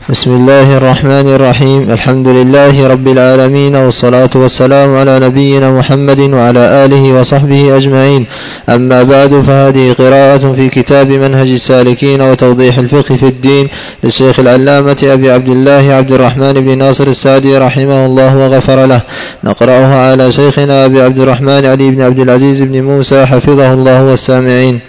بسم الله الرحمن الرحيم. الحمد لله رب العالمين، والصلاة والسلام على نبينا محمد وعلى آله وصحبه أجمعين. أما بعد، فهذه قراءة في كتاب منهج السالكين وتوضيح الفقه في الدين للشيخ العلامة أبي عبد الله عبد الرحمن بن ناصر السعدي رحمه الله وغفر له. نقرأها على شيخنا أبي عبد الرحمن علي بن عبد العزيز بن موسى حفظه الله والسامعين.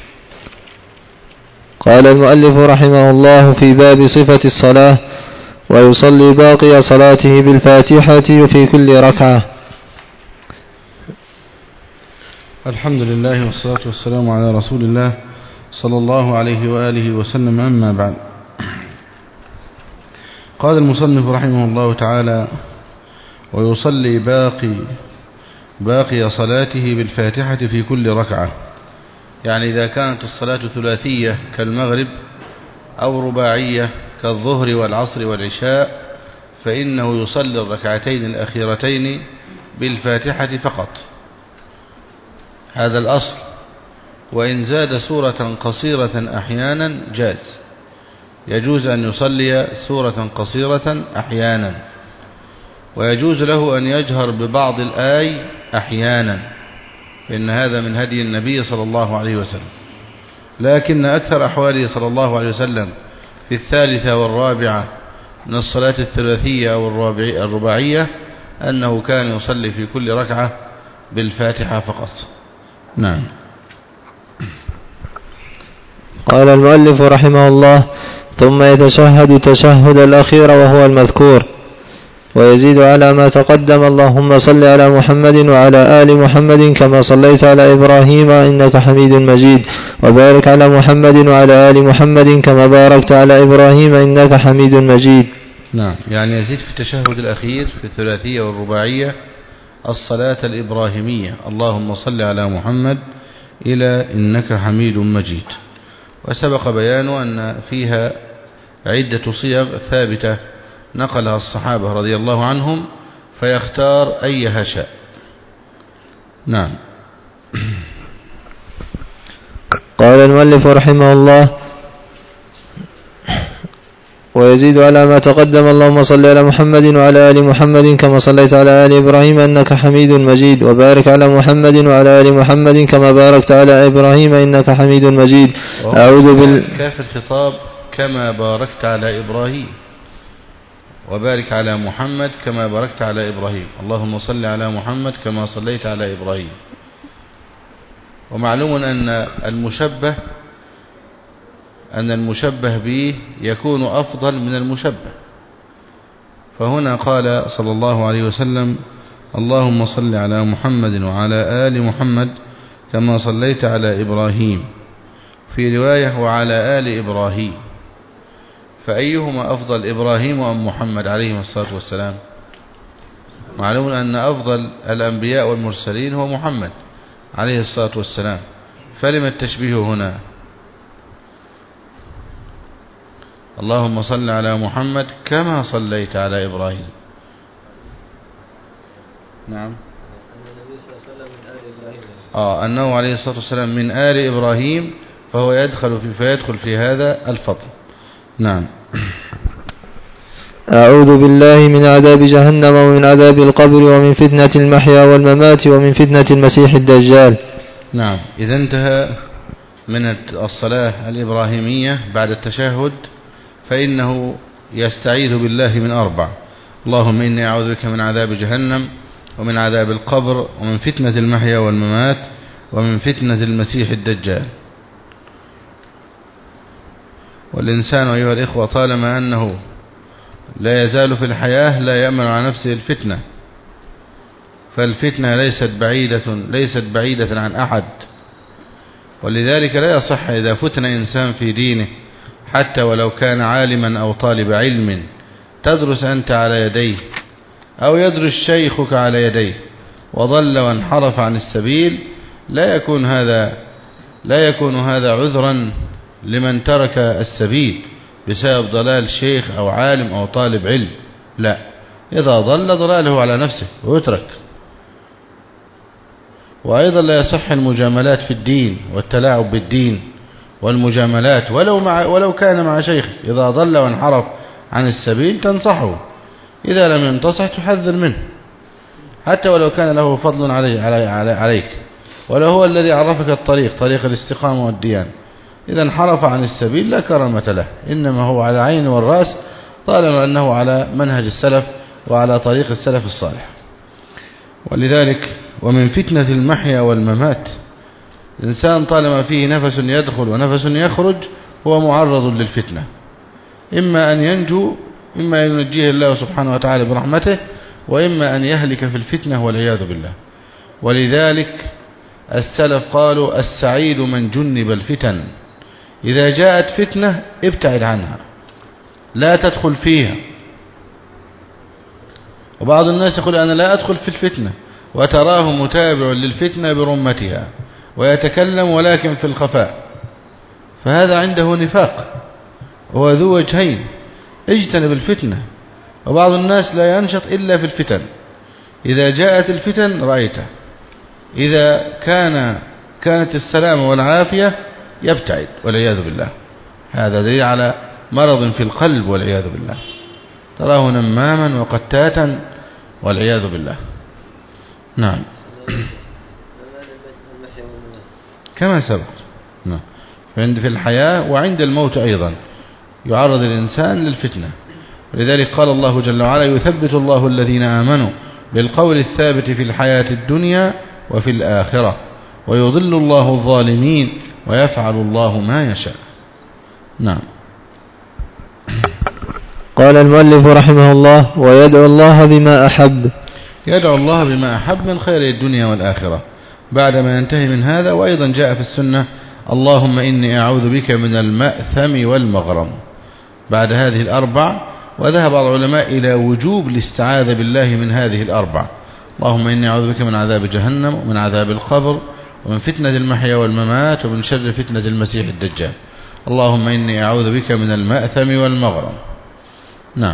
قال المؤلف رحمه الله في باب صفة الصلاة: ويصلي باقي صلاته بالفاتحة في كل ركعة. الحمد لله والصلاة والسلام على رسول الله صلى الله عليه وآله وسلم. أما بعد، قال المصنف رحمه الله تعالى: ويصلي باقي صلاته بالفاتحة في كل ركعة. يعني إذا كانت الصلاة ثلاثية كالمغرب أو رباعية كالظهر والعصر والعشاء، فإنه يصلي الركعتين الأخيرتين بالفاتحة فقط، هذا الأصل. وإن زاد سورة قصيرة أحيانا جاز، يجوز أن يصلي سورة قصيرة أحيانا، ويجوز له أن يجهر ببعض الآي أحيانا، إن هذا من هدي النبي صلى الله عليه وسلم. لكن أكثر أحواله صلى الله عليه وسلم في الثالثة والرابعة من الصلاة الثلاثية أو الرباعية أنه كان يصلي في كل ركعة بالفاتحة فقط. نعم. قال المؤلف رحمه الله: ثم يتشهد تشهد الأخير وهو المذكور، ويزيد على ما تقدم: اللهم صل على محمد وعلى آل محمد كما صليت على إبراهيم إنك حميد مجيد، وبارك على محمد وعلى آل محمد كما باركت على إبراهيم إنك حميد مجيد. نعم، يعني يزيد في التشهد الأخير في الثلاثية والرباعية الصلاة الإبراهيمية: اللهم صل على محمد إلى إنك حميد مجيد. وسبق بيان أن فيها عدة صيغ ثابتة نقلها الصحابة رضي الله عنهم، فيختار أيها شاء. نعم. قال المؤلف رحمه الله: ويزيد على ما تقدم: اللهم صل على محمد وعلى آل محمد كما صليت على آل إبراهيم إنك حميد مجيد، وبارك على محمد وعلى آل محمد كما باركت على إبراهيم إنك حميد مجيد. كاف الخطاب كما باركت على إبراهيم، وبارك على محمد كما باركت على إبراهيم. اللهم صل على محمد كما صليت على إبراهيم. ومعلوم أن المشبه به يكون أفضل من المشبه، فهنا قال صلى الله عليه وسلم: اللهم صل على محمد وعلى آل محمد كما صليت على إبراهيم، في رواية وعلى آل إبراهيم. فأيهما أفضل، إبراهيم أم محمد عليه الصلاة والسلام؟ معلوم أن أفضل الأنبياء والمرسلين هو محمد عليه الصلاة والسلام، فلما التشبيه هنا؟ اللهم صل على محمد كما صليت على إبراهيم. نعم. أنه عليه الصلاة والسلام من آل إبراهيم، فهو فيدخل في هذا الفضل. نعم. أعوذ بالله من عذاب جهنم ومن عذاب القبر ومن فتنة المحيا والممات ومن فتنة المسيح الدجال. نعم. إذا انتهى من الصلاة الإبراهيمية بعد التشهد، فإنه يستعيذ بالله من 4: اللهم إني أعوذ بك من عذاب جهنم ومن عذاب القبر ومن فتنة المحيا والممات ومن فتنة المسيح الدجال. والإنسان أيها الإخوة طالما أنه لا يزال في الحياة لا يأمن على نفسه الفتنة، فالفتنة ليست بعيدة عن أحد. ولذلك لا يصح إذا فتن إنسان في دينه حتى ولو كان عالما أو طالب علم تدرس أنت على يديه أو يدرس شيخك على يديه وضل وانحرف عن السبيل، لا يكون هذا عذرا لمن ترك السبيل بسبب ضلال شيخ أو عالم أو طالب علم. لا، إذا ضل ضلاله على نفسه ويترك. وأيضا لا يصح المجاملات في الدين والتلاعب بالدين والمجاملات ولو كان مع شيخ، إذا ضل وانحرف عن السبيل تنصحه، إذا لم ينتصح تحذر منه، حتى ولو كان له فضل عليك، ولو هو الذي عرفك الطريق، طريق الاستقامة والديان. إذا انحرف عن السبيل لا كرامة له، إنما هو على عين والرأس طالما أنه على منهج السلف وعلى طريق السلف الصالح. ولذلك ومن فتنة المحيا والممات، الإنسان طالما فيه نفس يدخل ونفس يخرج هو معرض للفتنة، إما أن ينجو، إما أن ينجيه الله سبحانه وتعالى برحمته، وإما أن يهلك في الفتنة والعياذ بالله. ولذلك السلف قالوا السعيد من جنب الفتن، إذا جاءت فتنة ابتعد عنها لا تدخل فيها. وبعض الناس يقول أنا لا أدخل في الفتنة، وتراه متابع للفتنة برمتها ويتكلم ولكن في الخفاء، فهذا عنده نفاق، هو ذو وجهين، اجتنب الفتنة. وبعض الناس لا ينشط إلا في الفتن، إذا جاءت الفتن رأيته، إذا كانت السلامة والعافية يبتعد والعياذ بالله. هذا دليل على مرض في القلب والعياذ بالله، تراه نماما وقتاتا والعياذ بالله. نعم كما سبق. نعم في الحياة وعند الموت أيضا يعرض الإنسان للفتنة. ولذلك قال الله جل وعلا يثبت الله الذين آمنوا بالقول الثابت في الحياة الدنيا وفي الآخرة ويضل الله الظالمين ويفعل الله ما يشاء. نعم. قال المؤلف رحمه الله ويدعو الله بما أحب، يدعو الله بما أحب من خير الدنيا والآخرة بعدما ينتهي من هذا. وأيضا جاء في السنة اللهم إني أعوذ بك من المأثم والمغرم بعد هذه الأربع. وذهب بعض العلماء إلى وجوب الاستعاذة بالله من هذه الأربع، اللهم إني أعوذ بك من عذاب جهنم ومن عذاب القبر ومن فتنة المحيا والممات ومن شر فتنة المسيح الدجال. اللهم إني أعوذ بك من المأثم والمغرم. نعم.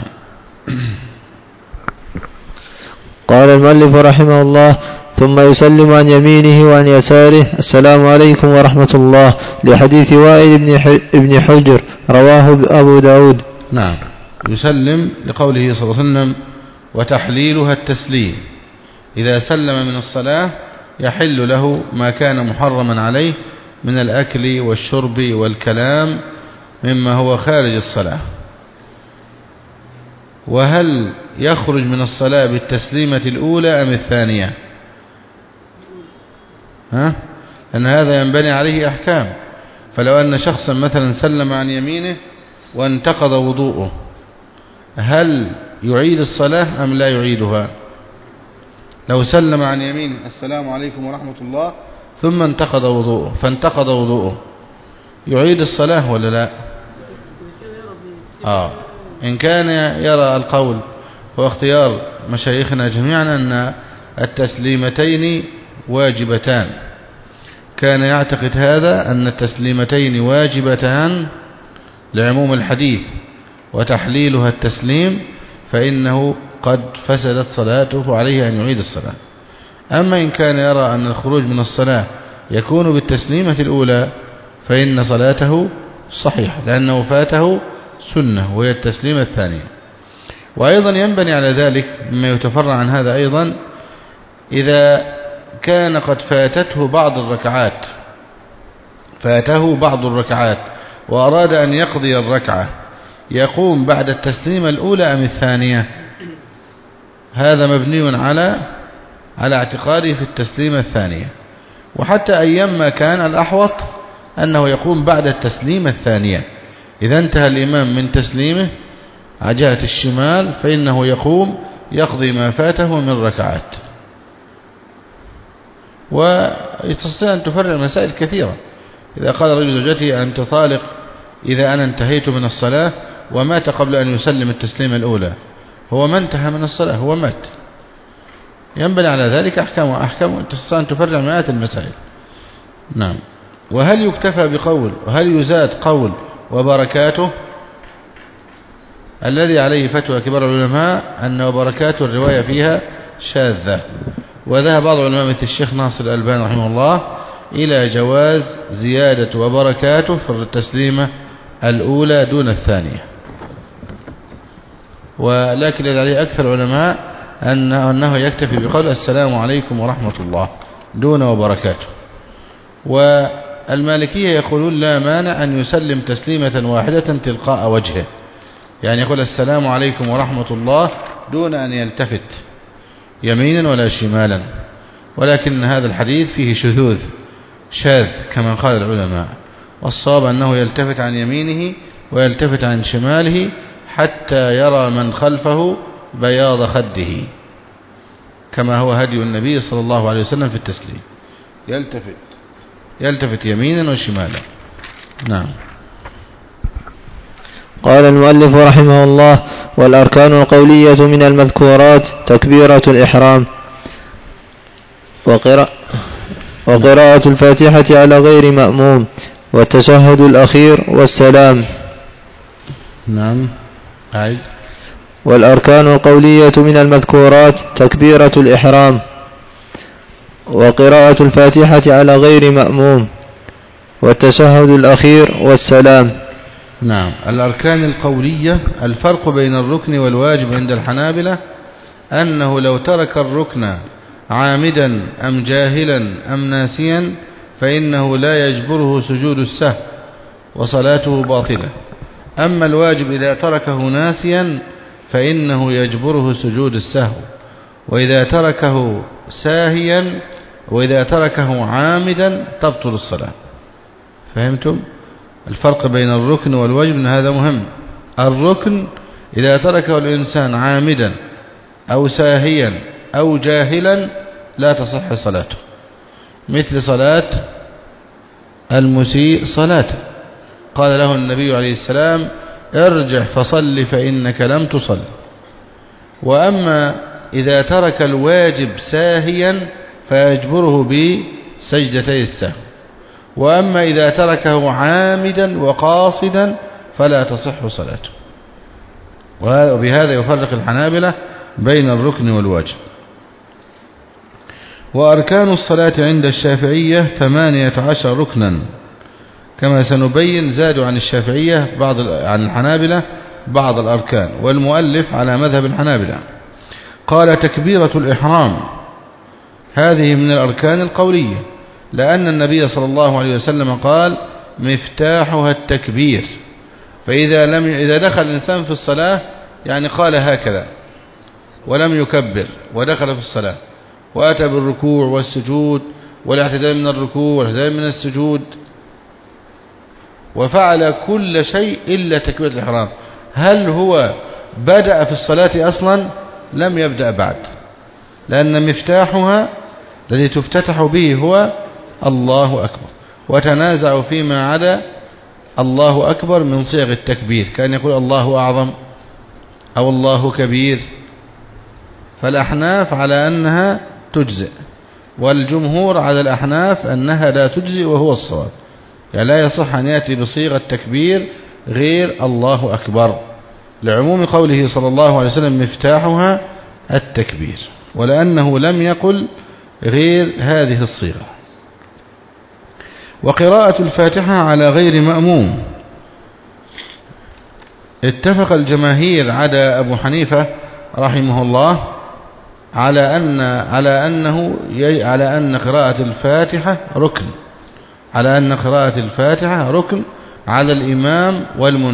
قال المؤلف رحمه الله ثم يسلم عن يمينه وعن يساره السلام عليكم ورحمة الله، لحديث وائل بن حجر رواه أبو داود. نعم يسلم لقوله صلى الله عليه وسلم وتحليلها التسليم، إذا سلم من الصلاة يحل له ما كان محرما عليه من الأكل والشرب والكلام مما هو خارج الصلاة. وهل يخرج من الصلاة بالتسليمة الأولى أم الثانية؟ أن هذا ينبني عليه أحكام. فلو أن شخصا مثلا سلم عن يمينه وانتقض وضوءه، هل يعيد الصلاة أم لا يعيدها؟ لو سلم عن يمين السلام عليكم ورحمة الله ثم انتقض وضوءه فانتقض وضوءه، يعيد الصلاة ولا لا؟ إن كان يرى القول واختيار مشايخنا جميعا أن التسليمتين واجبتان، كان يعتقد هذا أن التسليمتين واجبتان لعموم الحديث وتحليلها التسليم، فإنه قد فسدت صلاته عليه أن يعيد الصلاة. أما إن كان يرى أن الخروج من الصلاة يكون بالتسليمة الأولى فإن صلاته صحيحة، لأنه فاته سنة وهي التسليمة الثانية. وأيضا ينبني على ذلك مما يتفرع عن هذا أيضا، إذا كان قد فاته بعض الركعات وأراد أن يقضي الركعة، يقوم بعد التسليمة الأولى أم الثانية؟ هذا مبني على اعتقاده في التسليمة الثانية. وحتى أيما كان الأحوط أنه يقوم بعد التسليمة الثانية. إذا انتهى الإمام من تسليمه على جهة الشمال فإنه يقوم يقضي ما فاته من ركعات. ويستطيع أن تفرع مسائل كثيرة. إذا قال رجل زوجته أنت طالق إذا أنا انتهيت من الصلاة ومات قبل أن يسلم التسليمة الأولى، هو ما انتهى من الصلاة، هو مات. ينبني على ذلك أحكام تستطيع أن تفرع مئات المسائل. نعم. وهل يكتفى بقول وهل يزاد قول وبركاته؟ الذي عليه فتوى كبار العلماء أن وبركاته الرواية فيها شاذة. وذهب بعض العلماء مثل الشيخ ناصر الألباني رحمه الله إلى جواز زيادة وبركاته في التسليمة الأولى دون الثانية. ولكن الذي عليه أكثر العلماء أنه يكتفي بقول السلام عليكم ورحمة الله دون وبركاته. والمالكية يقولون لا مانع أن يسلم تسليمة واحدة تلقاء وجهه، يعني يقول السلام عليكم ورحمة الله دون أن يلتفت يمينا ولا شمالا. ولكن هذا الحديث فيه شاذ كما قال العلماء، والصواب أنه يلتفت عن يمينه ويلتفت عن شماله حتى يرى من خلفه بياض خده، كما هو هدي النبي صلى الله عليه وسلم في التسليم، يلتفت يمينا وشمالا. نعم. قال المؤلف رحمه الله: والأركان القولية من المذكورات تكبيرة الإحرام وقراءة الفاتحة على غير مأموم والتشهد الأخير والسلام. نعم. والأركان القولية من المذكورات تكبيرة الإحرام وقراءة الفاتحة على غير مأموم والتشهد الأخير والسلام. نعم. الأركان القولية، الفرق بين الركن والواجب عند الحنابلة أنه لو ترك الركن عامدا أم جاهلا أم ناسيا فإنه لا يجبره سجود السهو وصلاته باطلة. أما الواجب إذا تركه ناسيا فإنه يجبره سجود السهو، وإذا تركه ساهيا وإذا تركه عامدا تبطل الصلاة. فهمتم الفرق بين الركن والواجب؟ هذا مهم. الركن إذا تركه الإنسان عامدا أو ساهيا أو جاهلا لا تصح صلاته، مثل صلاة المسيء صلاته، قال له النبي عليه السلام: ارجع فصل فإنك لم تصل. وأما إذا ترك الواجب ساهيا فيجبره بسجدتي السهو، وأما إذا تركه عامدا وقاصدا فلا تصح صلاته. وبهذا يفرق الحنابلة بين الركن والواجب. وأركان الصلاة عند الشافعية 18 ركنا، كما سنبين زادوا عن الشافعية عن الحنابلة بعض الأركان، والمؤلف على مذهب الحنابلة. قال: تكبيرة الإحرام هذه من الأركان القولية، لأن النبي صلى الله عليه وسلم قال: مفتاحها التكبير. إذا دخل الإنسان في الصلاة يعني قال هكذا ولم يكبر ودخل في الصلاة وأتى بالركوع والسجود والاعتدال من الركوع والاعتدال من السجود وفعل كل شيء إلا تكبيرة الإحرام، هل هو بدأ في الصلاة أصلا؟ لم يبدأ بعد، لأن مفتاحها الذي تفتتح به هو الله أكبر، وتنازعوا فيما عدا الله أكبر من صيغ التكبير، كان يقول الله أعظم أو الله كبير. فالأحناف على أنها تجزئ، والجمهور على الأحناف أنها لا تجزئ، وهو الصواب، يعني لا يصح أن يأتي بصيغة تكبير غير الله أكبر، لعموم قوله صلى الله عليه وسلم: مفتاحها التكبير، ولأنه لم يقل غير هذه الصيغة. وقراءة الفاتحة على غير مأموم، اتفق الجماهير عدا أبو حنيفة رحمه الله على أن قراءة الفاتحة ركن، على الإمام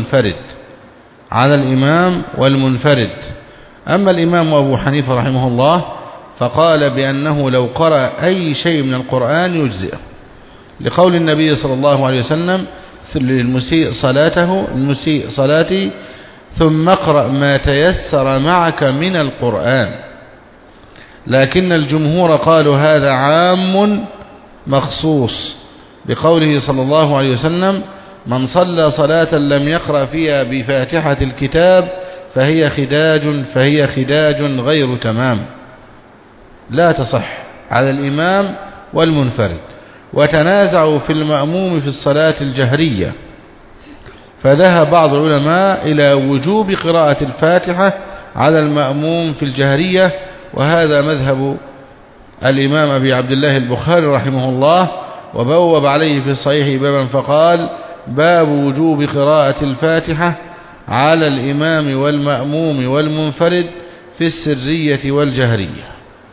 والمنفرد. أما الإمام أبو حنيفة رحمه الله فقال بأنه لو قرأ أي شيء من القرآن يجزئه، لقول النبي صلى الله عليه وسلم: للمسيء صلاتي ثم اقرأ ما تيسر معك من القرآن. لكن الجمهور قالوا هذا عام مخصوص بقوله صلى الله عليه وسلم: من صلى صلاة لم يقرأ فيها بفاتحة الكتاب فهي خداج غير تمام، لا تصح على الإمام والمنفرد. وتنازعوا في المأموم في الصلاة الجهرية، فذهب بعض العلماء إلى وجوب قراءة الفاتحة على المأموم في الجهرية، وهذا مذهب الإمام أبي عبد الله البخاري رحمه الله، وبوب عليه في صحيح بابا فقال: باب وجوب قراءة الفاتحة على الإمام والمأموم والمنفرد في السرية والجهرية.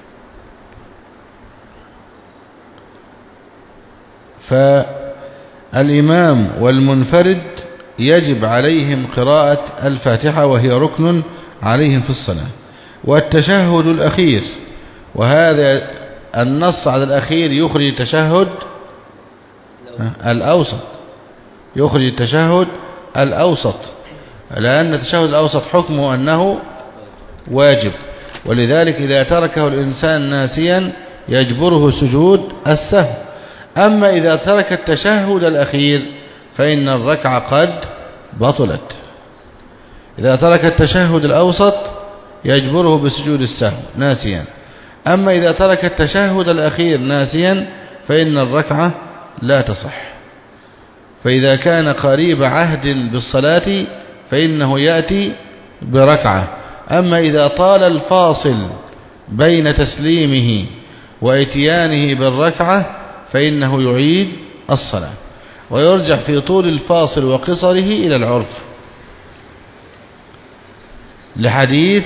فالإمام والمنفرد يجب عليهم قراءة الفاتحة وهي ركن عليهم في الصلاة. والتشهد الأخير، وهذا النص على الأخير يخرج التشهد الأوسط، يخرج التشهد الأوسط، لأن التشهد الأوسط حكمه أنه واجب، ولذلك إذا تركه الإنسان ناسيا يجبره سجود السهو. أما إذا ترك التشهد الأخير فإن الركعة قد بطلت. إذا ترك التشهد الأوسط يجبره بسجود السهو ناسيا، أما إذا ترك التشهد الأخير ناسيا فإن الركعة لا تصح. فإذا كان قريب عهد بالصلاة فإنه يأتي بركعة، أما إذا طال الفاصل بين تسليمه وإتيانه بالركعة فإنه يعيد الصلاة، ويرجع في طول الفاصل وقصره إلى العرف، لحديث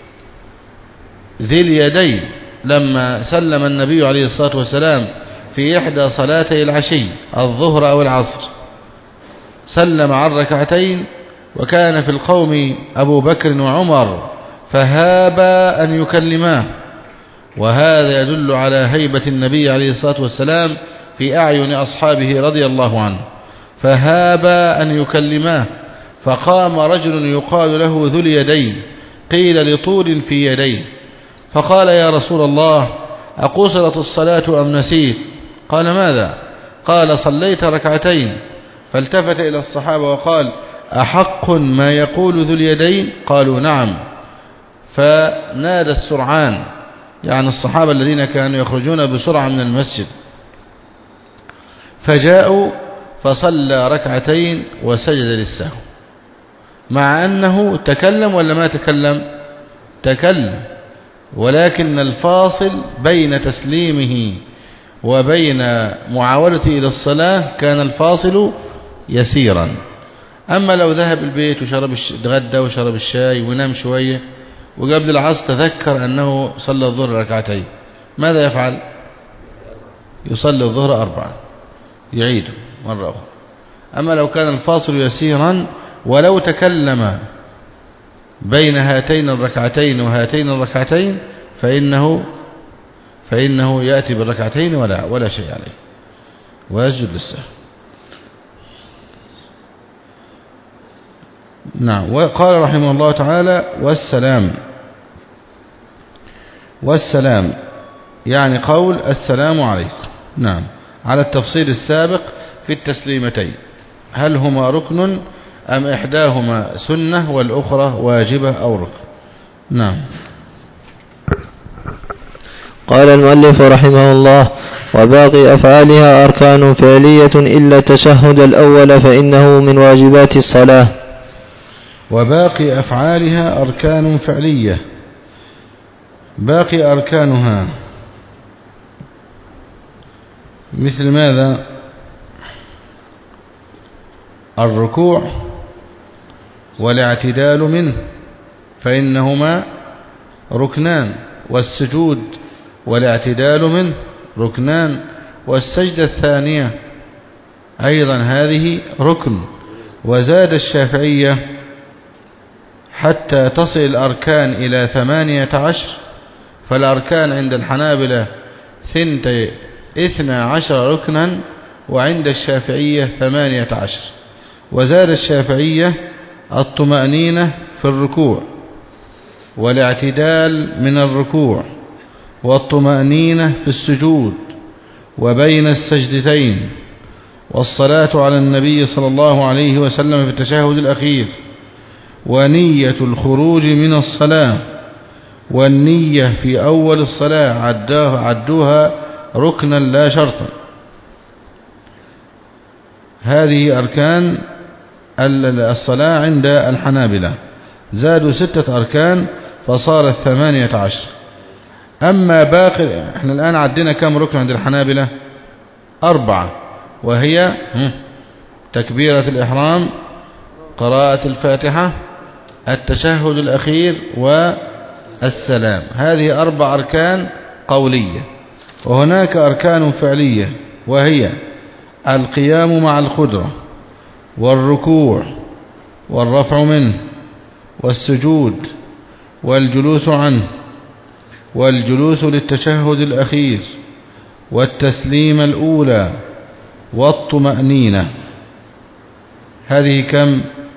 ذي اليدين لما سلم النبي عليه الصلاة والسلام في إحدى صلاتي العشي الظهر أو العصر، سلم عن ركعتين وكان في القوم أبو بكر وعمر فهابا أن يكلماه، وهذا يدل على هيبة النبي عليه الصلاة والسلام في أعين أصحابه رضي الله عنه، فهابا أن يكلماه، فقام رجل يقال له ذو اليدين، قيل لطول في يديه، فقال يا رسول الله أقصرت الصلاة أم نسيت؟ قال ماذا؟ قال صليت ركعتين. فالتفت إلى الصحابة وقال أحق ما يقول ذو اليدين؟ قالوا نعم. فنادى السرعان، يعني الصحابة الذين كانوا يخرجون بسرعة من المسجد، فجاءوا فصلى ركعتين وسجد للسهو، مع أنه تكلم ولا ما تكلم؟ تكلم، ولكن الفاصل بين تسليمه وبين معاودته إلى الصلاة كان الفاصل يسيرا. أما لو ذهب البيت وشرب غدا وشرب الشاي ونام شوية وقبل العصر تذكر أنه صلى الظهر ركعتين، ماذا يفعل؟ يصلي الظهر 4 يعيد مرة أخرى. أما لو كان الفاصل يسيرا ولو تكلم بين هاتين الركعتين وهاتين الركعتين فإنه يأتي بالركعتين ولا شيء عليه ويسجد للسهو. نعم. وقال رحمه الله تعالى والسلام يعني قول السلام عليكم. نعم، على التفصيل السابق في التسليمتين، هل هما ركن أم إحداهما سنة والأخرى واجبة أو ركن؟ نعم. قال المؤلف رحمه الله وباقي أفعالها أركان فعلية إلا التشهد الأول فإنه من واجبات الصلاة. وباقي أفعالها أركان فعلية، باقي أركانها مثل ماذا؟ الركوع والاعتدال منه فإنهما ركنان، والسجود والاعتدال منه ركنان، والسجدة الثانية أيضا هذه ركن. وزاد الشافعية حتى تصل الأركان إلى 18، فالأركان عند الحنابلة 12 ركنا وعند الشافعية 18. وزاد الشافعية الطمأنينة في الركوع والاعتدال من الركوع والطمأنينة في السجود وبين السجدتين، والصلاة على النبي صلى الله عليه وسلم في التشهد الأخير، ونية الخروج من الصلاة، والنية في أول الصلاة عدوها ركنا لا شرطا. هذه أركان الصلاة عند الحنابلة، زادوا 6 أركان فصارت 18. أما باقي، احنا الآن عدنا كم ركن عند الحنابلة؟ 4، وهي تكبيرة الإحرام قراءة الفاتحة، التشهد الأخير، والسلام. هذه 4 أركان قولية. وهناك أركان فعلية، وهي القيام مع القدرة، والركوع، والرفع منه، والسجود، والجلوس عنه، والجلوس للتشهد الأخير، والتسليم الأولى، والطمأنينة. هذه كم؟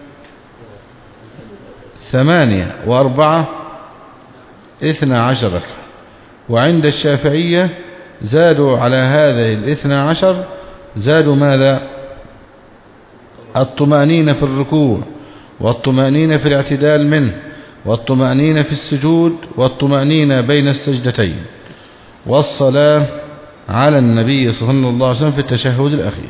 8 و4 12. وعند الشافعية زادوا على هذه 12، زادوا ماذا؟ الطمأنينة في الركوع، والطمأنينة في الاعتدال منه، والطمأنينة في السجود، والطمأنينة بين السجدتين، والصلاة على النبي صلى الله عليه وسلم في التشهد الأخير.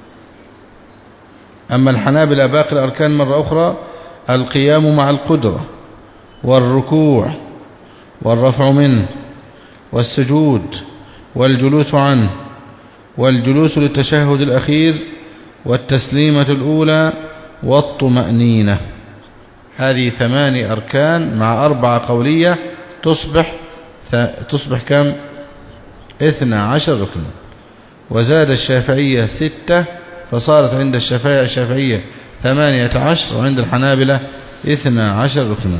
أما الحنابلة باقي الأركان مرة أخرى: القيام مع القدرة، والركوع، والرفع منه، والسجود، والجلوس عنه، والجلوس للتشهد الأخير، والتسليمة الأولى، والطمأنينة. هذه 8 أركان مع 4 قولية تصبح كم؟ 12 ركنا. وزاد الشافعية 6، فصارت عند الشافعية 18، وعند الحنابلة 12 ركنا.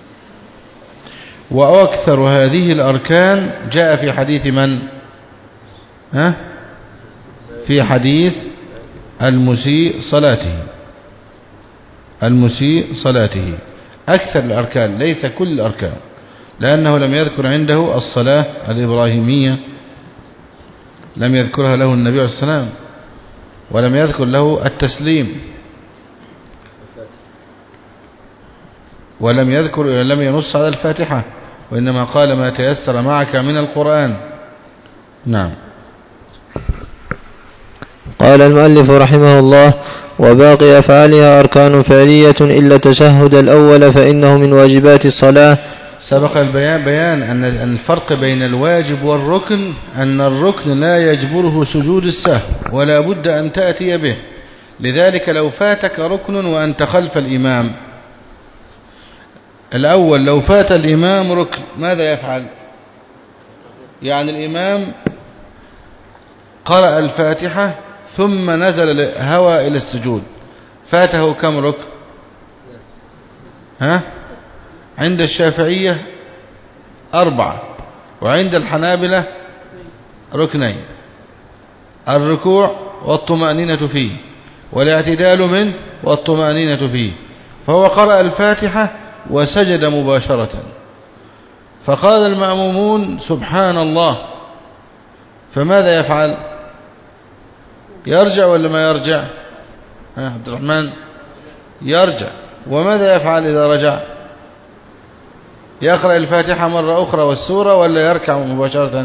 وأكثر هذه الأركان جاء في حديث من؟ في حديث المسيء صلاته. أكثر الأركان، ليس كل الأركان، لأنه لم يذكر عنده الصلاة الإبراهيمية، لم يذكرها له النبي عليه السلام، ولم يذكر له التسليم، لم ينص على الفاتحة، وإنما قال ما تيسر معك من القرآن. نعم. قال المؤلف رحمه الله: وباقي أفعالها أركان فعلية إلا التشهد الأول فإنه من واجبات الصلاة. سبق بيان أن الفرق بين الواجب والركن أن الركن لا يجبره سجود السهو، ولا بد أن تأتي به. لذلك لو فاتك ركن وأنت خلف الإمام الأول، لو فات الإمام ركن ماذا يفعل؟ يعني الإمام قرأ الفاتحة ثم نزل الهوى إلى السجود، فاته كم ركن؟ عند الشافعية 4، وعند الحنابلة 2: الركوع والطمأنينة فيه، والاعتدال منه والطمأنينة فيه. فهو قرأ الفاتحة وسجد مباشرة، فقال المأمومون سبحان الله، فماذا يفعل؟ يرجع ولا ما يرجع؟ عبد الرحمن، يرجع. وماذا يفعل إذا رجع؟ يقرأ الفاتحة مرة أخرى والسورة، ولا يركع مباشرة؟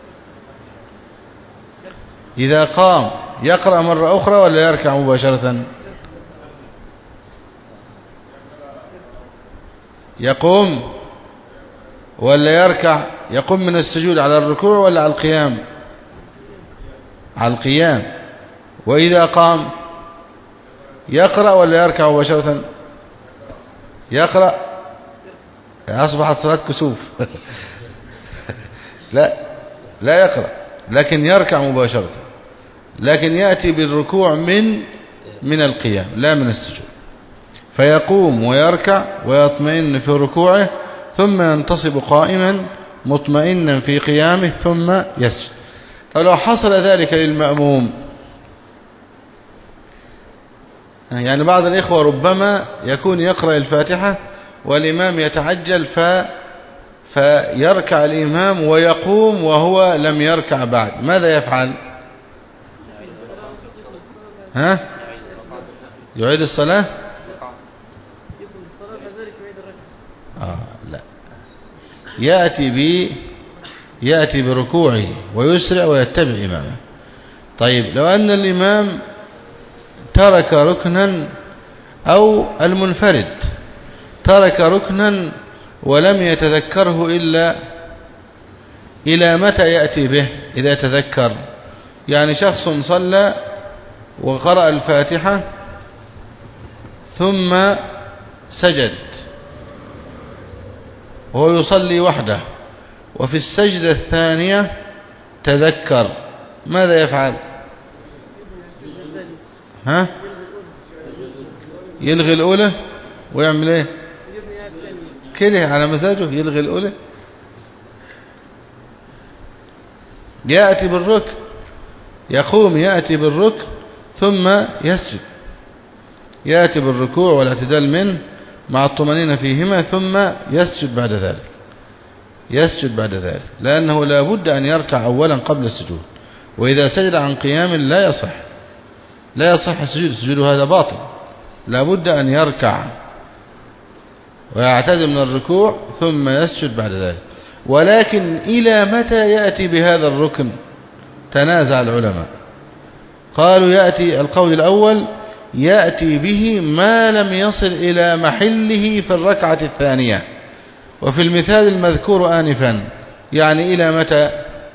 إذا قام يقرأ مرة أخرى ولا يركع مباشرة؟ يقوم ولا يركع؟ يقوم من السجود على الركوع ولا على القيام؟ على القيام. وإذا قام يقرأ ولا يركع مباشرة؟ يقرأ. أصبحت صلاة كسوف. لا يقرأ، لكن يركع مباشرة، لكن يأتي بالركوع من القيام لا من السجود، فيقوم ويركع ويطمئن في ركوعه، ثم ينتصب قائما مطمئنا في قيامه، ثم يسجد. فلو حصل ذلك للمأموم، يعني بعض الإخوة ربما يكون يقرأ الفاتحة والإمام يتعجل فيركع الإمام ويقوم وهو لم يركع بعد، ماذا يفعل؟ يعيد الصلاة؟ لا، يأتي بركوعه ويسرع ويتبع إمامه. طيب، لو أن الإمام ترك ركنا، أو المنفرد ترك ركنا ولم يتذكره إلى متى يأتي به إذا تذكر؟ يعني شخص صلى وقرأ الفاتحة ثم سجد وهو يصلي وحده، وفي السجدة الثانية تذكر، ماذا يفعل؟ يلغي الأولى ويعمل ايه؟ كده على مزاجه يلغي الأولى، يأتي بالركن، يقوم يأتي بالركن ثم يسجد، يأتي بالركوع والاعتدال منه مع الطمأنينة فيهما ثم يسجد بعد ذلك، يسجد بعد ذلك، لأنه لا بد أن يركع أولا قبل السجود، وإذا سجد عن قيام لا يصح، لا يصح السجود، السجود هذا باطل، لا بد أن يركع ويعتدل من الركوع ثم يسجد بعد ذلك. ولكن إلى متى يأتي بهذا الركن؟ تنازع العلماء، قالوا يأتي القول الأول يأتي به ما لم يصل إلى محله في الركعة الثانية، وفي المثال المذكور آنفا يعني إلى متى؟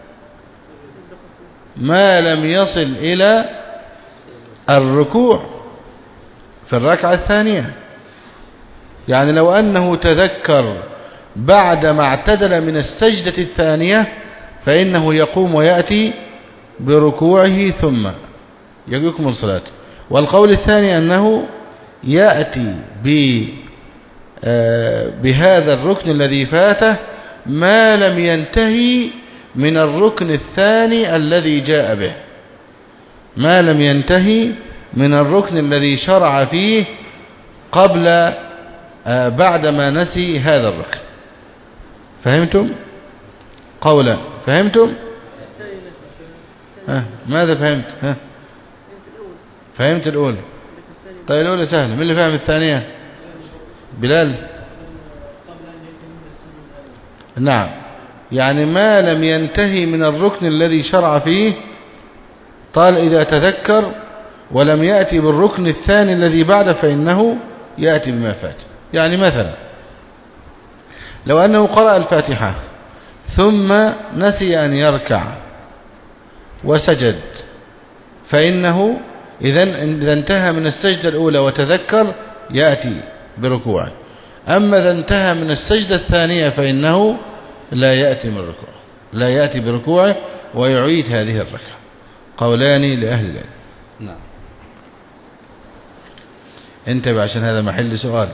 ما لم يصل إلى الركوع في الركعة الثانية، يعني لو أنه تذكر بعدما اعتدل من السجدة الثانية فإنه يقوم ويأتي بركوعه ثم يكمل صلاته. والقول الثاني أنه يأتي بهذا الركن الذي فاته ما لم ينتهي من الركن الثاني الذي جاء به، ما لم ينتهي من الركن الذي شرع فيه قبل بعدما نسي هذا الركن. فهمتم؟ قولا فهمتم؟ ماذا فهمت؟ فهمت الأولى. طيب الأولى سهلة، من اللي فهم الثانية؟ بلال. نعم، يعني ما لم ينتهي من الركن الذي شرع فيه، قال إذا تذكر ولم يأتي بالركن الثاني الذي بعد فإنه يأتي بما فات. يعني مثلا لو أنه قرأ الفاتحة ثم نسي أن يركع وسجد، فإنه إذا انتهى من السجدة الأولى وتذكر يأتي بركوعه، أما إذا انتهى من السجدة الثانية فإنه لا يأتي من الركوع، لا يأتي بركوعه ويعيد هذه الركعة. قولان لأهل العلم. نعم، انتبه عشان هذا محل سؤال.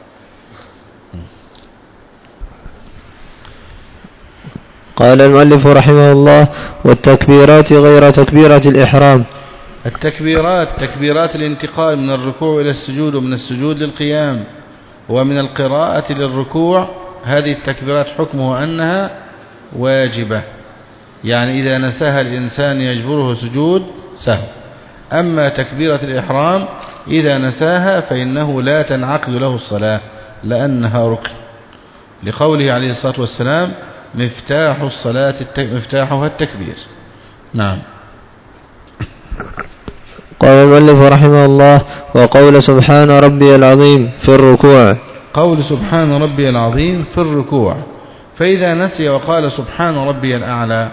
قال المؤلف رحمه الله: والتكبيرات غير تكبيرة الإحرام. التكبيرات تكبيرات الانتقال من الركوع إلى السجود ومن السجود للقيام ومن القراءة للركوع، هذه التكبيرات حكمها أنها واجبة، يعني إذا نساها الإنسان يجبره سجود سهو. أما تكبيرة الإحرام إذا نساها فإنه لا تنعقد له الصلاة لأنها ركن، لقوله عليه الصلاة والسلام: مفتاح الصلاة مفتاحها التكبير. نعم. قال المؤلف رحمه الله: وقول سبحان ربي العظيم في الركوع. قول سبحان ربي العظيم في الركوع، فإذا نسي وقال سبحان ربي الأعلى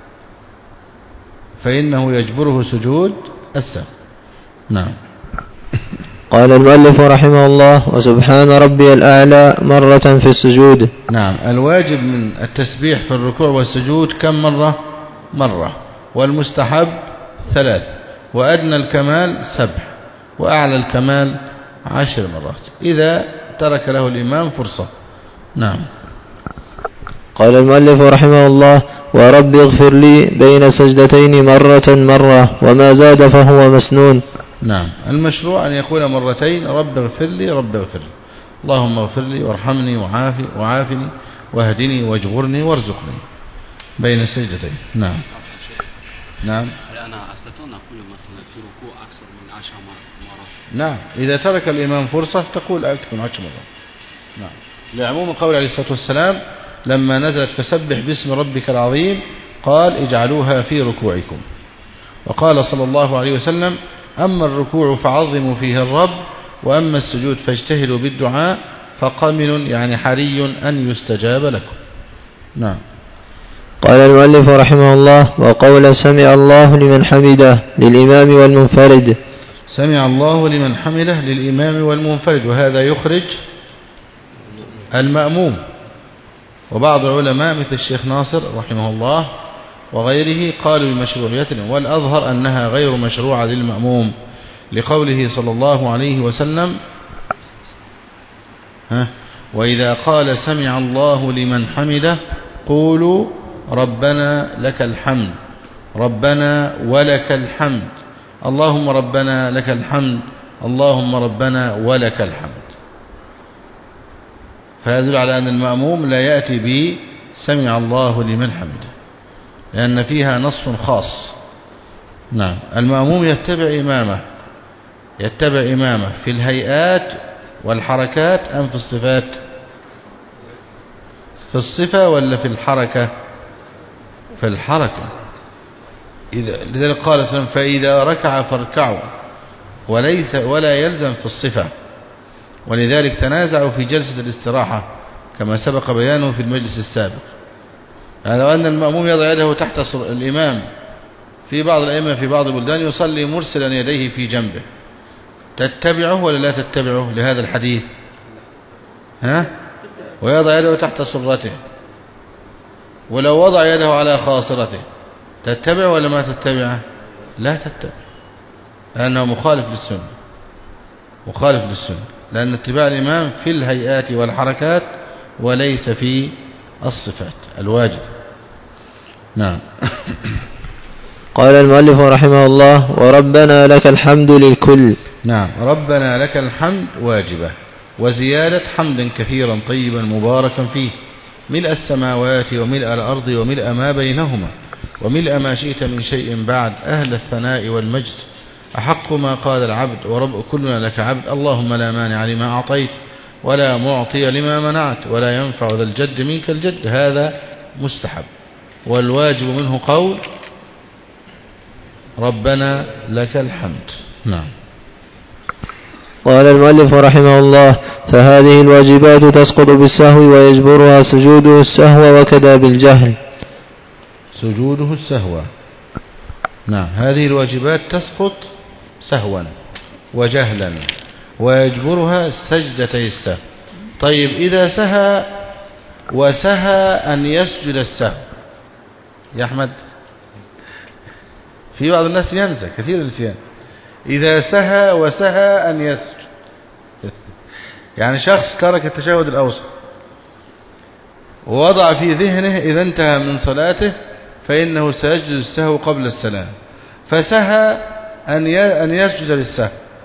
فإنه يجبره سجود السهو. نعم. قال المؤلف رحمه الله: وسبحان ربي الأعلى مرة في السجود. نعم، الواجب من التسبيح في الركوع والسجود كم مرة؟ مرة، والمستحب 3، وأدنى الكمال 7، وأعلى الكمال 10 مرات إذا ترك له الإمام فرصة. نعم. قال المؤلف رحمه الله: ورب اغفر لي بين سجدتين مرة وما زاد فهو مسنون. نعم، المشروع أن يقول مرتين: رب اغفر لي رب اغفر لي، اللهم اغفر لي وارحمني وعافني واهدني واجبرني وارزقني بين السجدتين. نعم. نعم. أنا أستطيع أن أقول مثلا في ركوع أكثر من 10 مرات. نعم، إذا ترك الإمام فرصة تقول أكثر من 10 مرات. نعم، لعموم قول عليه الصلاة والسلام لما نزلت فسبح باسم ربك العظيم قال: اجعلوها في ركوعكم. وقال صلى الله عليه وسلم: أما الركوع فعظموا فيه الرب، وأما السجود فاجتهدوا بالدعاء فقمن، يعني حري أن يستجاب لكم. نعم. قال المؤلف رحمه الله: وقول سمع الله لمن حمده للإمام والمنفرد. سمع الله لمن حمده للإمام والمنفرد، وهذا يخرج المأموم. وبعض العلماء مثل الشيخ ناصر رحمه الله وغيره قالوا بمشروعيتها، والأظهر أنها غير مشروعة للمأموم لقوله صلى الله عليه وسلم: وإذا قال سمع الله لمن حمده قولوا ربنا لك الحمد، ربنا ولك الحمد، اللهم ربنا لك الحمد، اللهم ربنا ولك الحمد. فيدل على أن المأموم لا يأتي بسمع الله لمن حمده، لأن فيها نص خاص. نعم. المأموم يتبع إمامه في الهيئات والحركات أم في الصفات؟ في الصفة ولا في الحركة؟ في الحركة. لذلك قال صلى الله عليه وسلم: فإذا ركع فاركعوا، ولا يلزم في الصفة. ولذلك تنازعوا في جلسة الاستراحة كما سبق بيانه في المجلس السابق. يعني لو أن المأموم يضع يده تحت الإمام، في بعض الأئمة في بعض البلدان يصلي مرسلا يديه في جنبه، تتبعه ولا لا تتبعه لهذا الحديث؟ ويضع يده تحت سرته، ولو وضع يده على خاصرته تتبع ولا ما تتبعه؟ لا تتبع، لأنه مخالف للسنة، لأن اتباع الإمام في الهيئات والحركات وليس في الصفات الواجب. نعم. قال المؤلف رحمه الله: وربنا لك الحمد للكل. نعم. ربنا لك الحمد واجبة، وزيادة حمدا كثيرا طيبا مباركا فيه، ملء السماوات وملء الأرض وملء ما بينهما وملء ما شئت من شيء بعد، أهل الثناء والمجد، أحق ما قال العبد ورب كلنا لك عبد، اللهم لا مانع لما أعطيت ولا معطي لما منعت ولا ينفع ذا الجد منك الجد. هذا مستحب، والواجب منه قول ربنا لك الحمد. نعم. قال المؤلف رحمه الله: فهذه الواجبات تسقط بالسهو ويجبرها سجوده السهو، وكذا بالجهل سجوده السهو. نعم. هذه الواجبات تسقط سهوا وجهلا، ويجبرها سجدتي السهو. طيب، إذا سهى وسهى أن يسجد السهو يا أحمد، في بعض الناس ينسى كثير النسيان، إذا سهى وسهى أن يسجد يعني شخص ترك التشهد الأوسط ووضع في ذهنه إذا انتهى من صلاته فإنه سيسجد السهو قبل السلام، فسهى أن يسجد للسهو،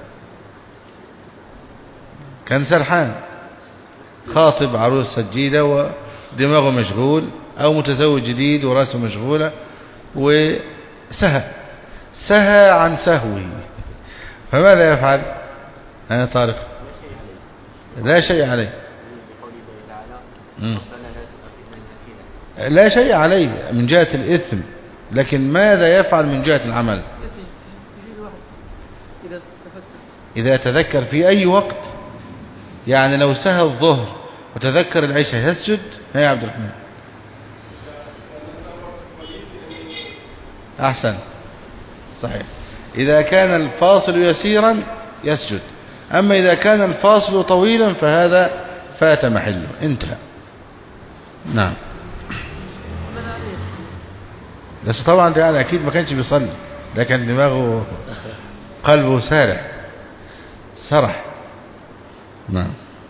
كان سرحان، خاطب عروسة جديدة ودماغه مشغول، أو متزوج جديد ورأسه مشغولة، سهى عن سهوه، فماذا يفعل؟ أنا طارق لا شيء عليه، لا شيء عليه من جهة الإثم، لكن ماذا يفعل من جهة العمل؟ إذا تذكر في أي وقت، يعني لو سهى الظهر وتذكر العشاء يسجد. يا عبد الرحمن أحسن، صحيح. إذا كان الفاصل يسيرا يسجد، أما إذا كان الفاصل طويلا فهذا فات محله، انتهى. نعم. بس طبعا يعني أكيد ما كانش بيصلي، ده كان دماغه قلبه سرح. نعم.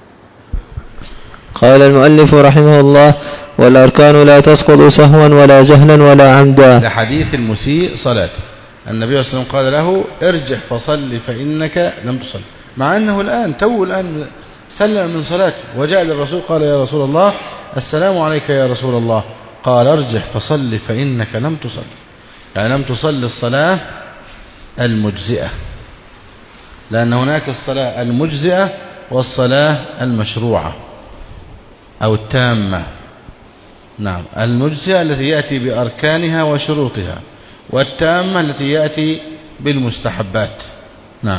قال المؤلف رحمه الله: والأركان لا تسقط سهوا ولا جهلا ولا عمدا. لحديث المسيء صلاته، النبي صلى الله عليه وسلم قال له: ارجع فصل فإنك لم تصل، مع أنه الآن سلم من صلاته وجاء للرسول قال: يا رسول الله السلام عليك يا رسول الله، قال: ارجع فصل فإنك لم تصل، يعني لم تصل الصلاة المجزئة، لأن هناك الصلاة المجزئة والصلاة المشروعة أو التامة. نعم. المجزئة التي يأتي بأركانها وشروطها، والتامة التي يأتي بالمستحبات. نعم.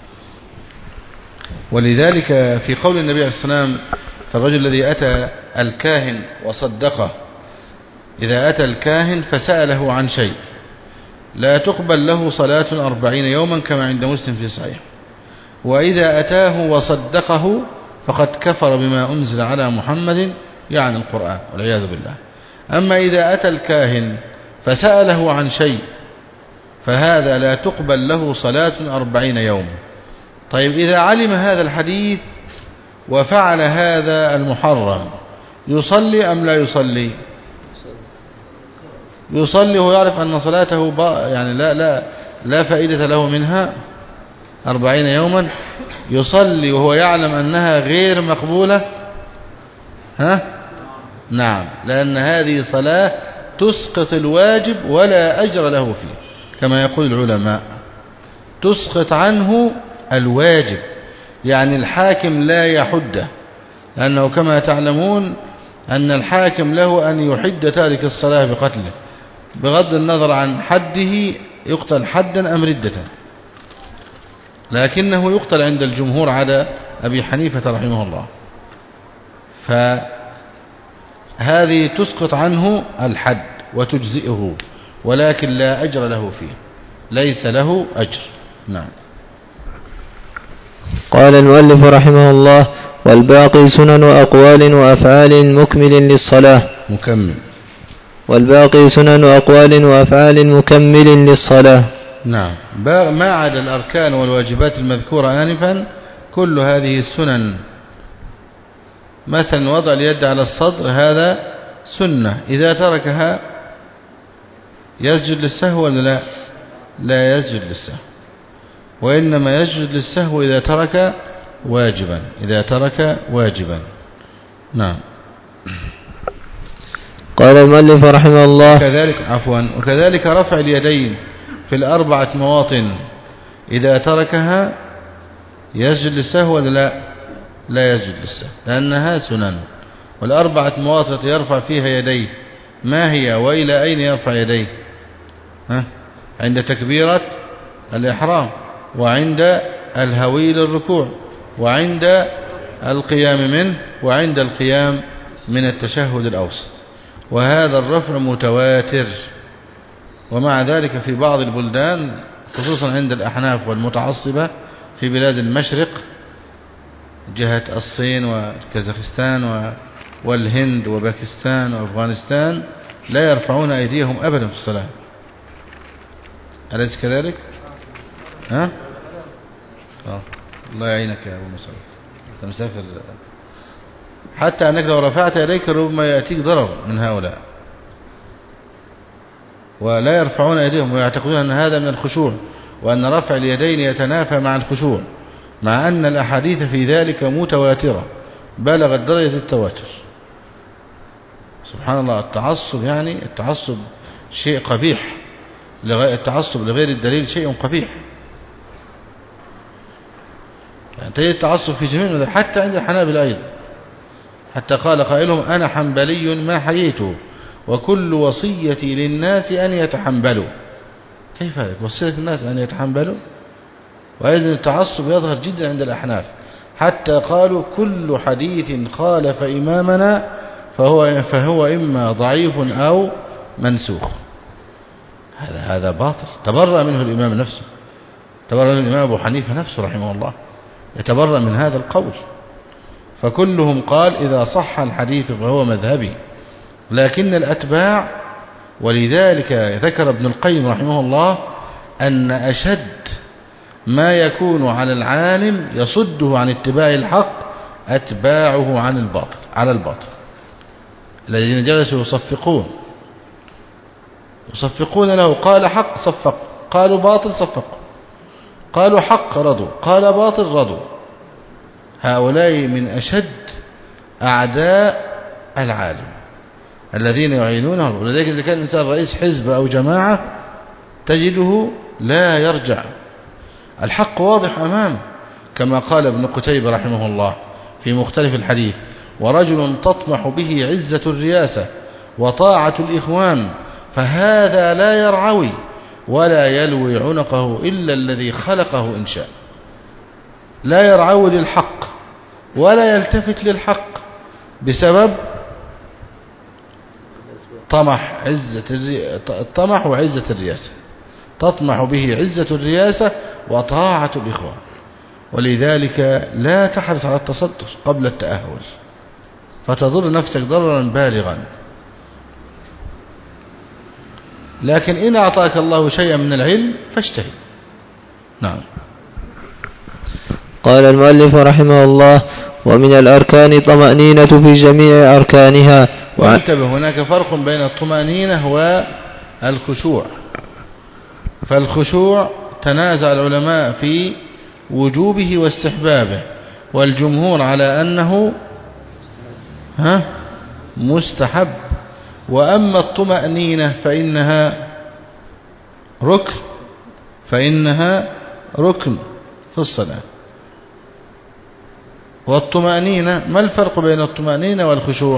ولذلك في قول النبي عليه الصلاة والسلام: فالرجل الذي أتى الكاهن وصدقه، إذا أتى الكاهن فسأله عن شيء لا تقبل له صلاة 40 يوما كما عند مسلم في صحيح. وإذا أتاه وصدقه فقد كفر بما أنزل على محمد يعني القرآن والعياذ بالله. أما إذا أتى الكاهن فسأله عن شيء فهذا لا تقبل له صلاة 40 يوم. طيب إذا علم هذا الحديث وفعل هذا المحرم يصلي أم لا يصلي؟ يصلي ويعرف أن صلاته يعني لا فائدة له منها 40 يوما. يصلي وهو يعلم أنها غير مقبولة. نعم، لأن هذه صلاة تسقط الواجب ولا أجر له فيه كما يقول العلماء، تسقط عنه الواجب، يعني الحاكم لا يحده، لأنه كما تعلمون أن الحاكم له أن يحد تارك الصلاة بقتله بغض النظر عن حده، يقتل حدا أم ردة، لكنه يقتل عند الجمهور على أبي حنيفة رحمه الله. فهذه تسقط عنه الحد وتجزئه، ولكن لا أجر له فيه، ليس له أجر. نعم. قال المؤلف رحمه الله: والباقي سنن وأقوال وأفعال مكمل للصلاة. مكمل. والباقي سنن وأقوال وأفعال مكمل للصلاة. نعم، ما عدا الأركان والواجبات المذكورة آنفا كل هذه السنن. مثلا وضع اليد على الصدر هذا سنة، إذا تركها يسجد للسهو ولا لا؟ لا يسجد للسهو، وإنما يسجد للسهو إذا ترك واجبا، إذا ترك واجبا. نعم. قال المؤلف رحمه الله: وكذلك رفع اليدين في الأربعة مواطن إذا تركها يسجد للسهو ولا لا؟ لا يسجد للسهو، لأنها سنن. والأربعة مواطن التي يرفع فيها يديه ما هي وإلى أين يرفع يديه؟ عند تكبيرة الإحرام، وعند الهوي للركوع، وعند القيام منه، وعند القيام من التشهد الأوسط. وهذا الرفع متواتر. ومع ذلك في بعض البلدان خصوصا عند الأحناف والمتعصبة في بلاد المشرق جهة الصين وكازاخستان والهند وباكستان وأفغانستان لا يرفعون أيديهم أبدا في الصلاة. أليس كذلك؟ الله يعينك يا أبو مسعود، أنت مسافر. حتى أنك لو رفعت يديك ربما يأتيك ضرر من هؤلاء، ولا يرفعون أيديهم ويعتقدون أن هذا من الخشوع، وأن رفع اليدين يتنافى مع الخشوع، مع أن الأحاديث في ذلك متواترة بلغت درجة التواتر. سبحان الله. التعصب يعني التعصب شيء قبيح، التعصب لغير الدليل شيء قبيح. يعني تجد التعصب في جميع المذاهب حتى عند الحنابلة أيضا، حتى قال قائلهم: أنا حنبلي ما حييت وكل وصيتي للناس أن يتحنبلوا. كيف هذا؟ وصية الناس أن يتحنبلوا؟ وأيضا التعصب يظهر جدا عند الأحناف، حتى قالوا: كل حديث خالف إمامنا فهو إما ضعيف أو منسوخ. هذا باطل، تبرأ منه الإمام نفسه، تبرأ منه الإمام أبو حنيفة نفسه رحمه الله، يتبرأ من هذا القول. فكلهم قال: إذا صح الحديث فهو مذهبي. لكن الأتباع، ولذلك ذكر ابن القيم رحمه الله أن أشد ما يكون على العالم يصده عن اتباع الحق أتباعه على الباطل، الذين جلسوا يصفقون له. قال حق صفق، قالوا باطل صفق، قالوا حق رضوا، قال باطل رضوا. هؤلاء من أشد أعداء العالم الذين يعينونه. ولذلك إذا كان الإنسان رئيس حزب أو جماعة تجده لا يرجع، الحق واضح أمامه، كما قال ابن قتيبة رحمه الله في مختلف الحديث: ورجل تطمح به عزة الرياسة وطاعة الإخوان فهذا لا يرعوي ولا يلوي عنقه إلا الذي خلقه إن شاء. لا يرعوي للحق ولا يلتفت للحق بسبب الطمح وعزة الرياسة. تطمح به عزة الرياسة وطاعة الإخوة، ولذلك لا تحرص على التصدر قبل التأهل فتضر نفسك ضررا بالغا. لكن إن أعطاك الله شيئا من العلم فاجتهد. نعم. قال المؤلف رحمه الله: ومن الأركان طمأنينة في جميع أركانها. وانتبه، هناك فرق بين الطمأنينة والخشوع. فالخشوع تنازع العلماء في وجوبه واستحبابه، والجمهور على أنه مستحب. وأما الطمأنينة فإنها ركن في الصلاة. والطمأنينة، ما الفرق بين الطمأنينة والخشوع؟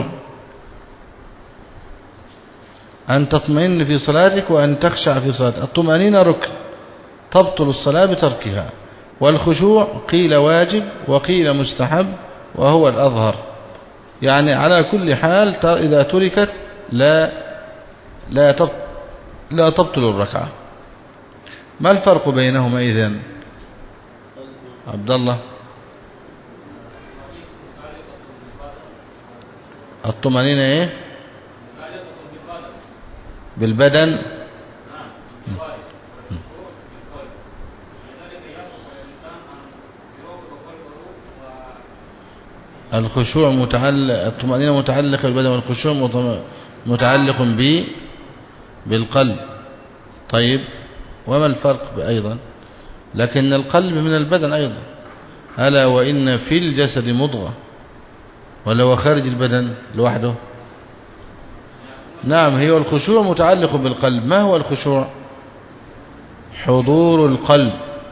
أن تطمئن في صلاتك وأن تخشع في صلاتك. الطمأنينة ركن تبطل الصلاة بتركها، والخشوع قيل واجب وقيل مستحب وهو الأظهر. يعني على كل حال إذا تركت لا تبطل الركعة. ما الفرق بينهما إذن عبد الله؟ الطمأنينة إيه؟ بالبدن. الخشوع الطمأنينة متعلقة بالبدن، والخشوع متعلق بالقلب. طيب، وما الفرق أيضا؟ لكن القلب من البدن أيضا. ألا وإن في الجسد مضغة، ولا هو خارج البدن لوحده؟ نعم، هي الخشوع متعلق بالقلب. ما هو الخشوع؟ حضور القلب.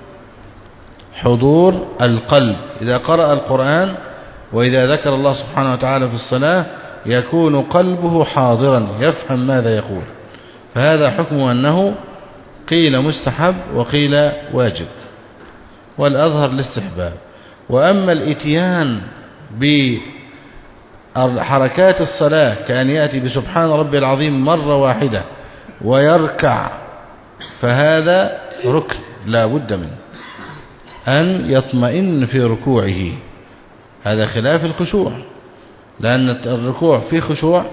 حضور القلب إذا قرأ القرآن وإذا ذكر الله سبحانه وتعالى في الصلاة يكون قلبه حاضرا يفهم ماذا يقول. فهذا حكمه أنه قيل مستحب وقيل واجب، والأظهر الاستحباب. وأما الإتيان بحركات الصلاة كأن يأتي بسبحان ربي العظيم مرة واحدة ويركع، فهذا ركن لا بد منه أن يطمئن في ركوعه. هذا خلاف الخشوع، لأن الركوع فيه خشوع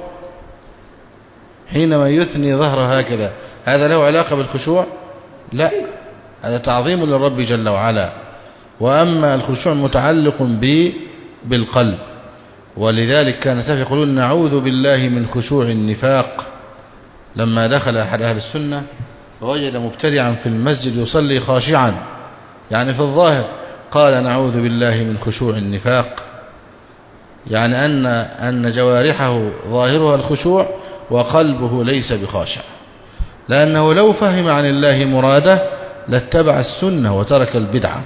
حينما يثني ظهره هكذا. هذا له علاقة بالخشوع؟ لا، هذا تعظيم للرب جل وعلا. وأما الخشوع متعلق بالقلب. ولذلك كان السلف يقولون: نعوذ بالله من خشوع النفاق. لما دخل أحد أهل السنة ووجد مبتدعا في المسجد يصلي خاشعا، يعني في الظاهر، قال: نعوذ بالله من خشوع النفاق، يعني أن جوارحه ظاهرها الخشوع وقلبه ليس بخاشع، لأنه لو فهم عن الله مراده لاتبع السنة وترك البدعة.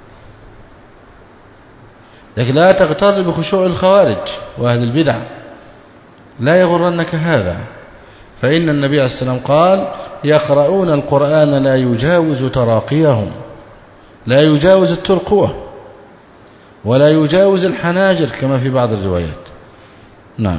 لكن لا تغتر بخشوع الخوارج وأهل البدع، لا يغرنك هذا. فإن النبي عليه السلام قال: يقرؤون القرآن لا يجاوز تراقيهم، لا يجاوز الترقوة ولا يجاوز الحناجر كما في بعض الروايات. نعم.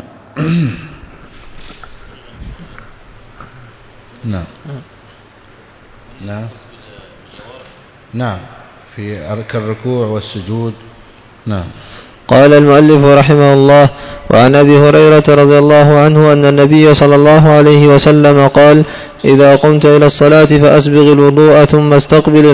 نعم. نعم. نعم، في الركوع والسجود. نعم. قال المؤلف رحمه الله: وعن أبي هريرة رضي الله عنه أن النبي صلى الله عليه وسلم قال: إذا قمت إلى الصلاة فأسبغ الوضوء ثم استقبل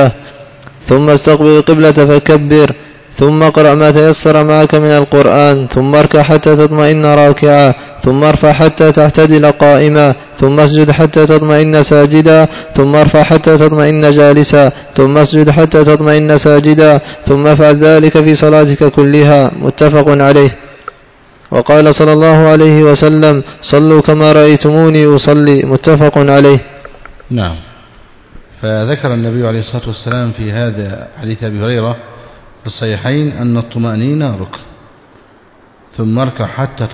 القبلة فكبر، ثم اقرأ ما تيسر معك من القرآن، ثم اركع حتى تطمئن راكعا، ثم ارفع حتى تعتدل قائما، ثم اسجد حتى تطمئن ساجدا، ثم ارفع حتى تطمئن جالسا، ثم اسجد حتى تطمئن ساجدا، ثم افعل ذلك في صلاتك كلها. متفق عليه. وقال صلى الله عليه وسلم: صلوا كما رأيتموني أصلي. متفق عليه. نعم. فذكر النبي عليه الصلاة والسلام في هذا حديث أبي هريرة في الصحيحين أن الطمأنينة ركن. ثم اركع حتى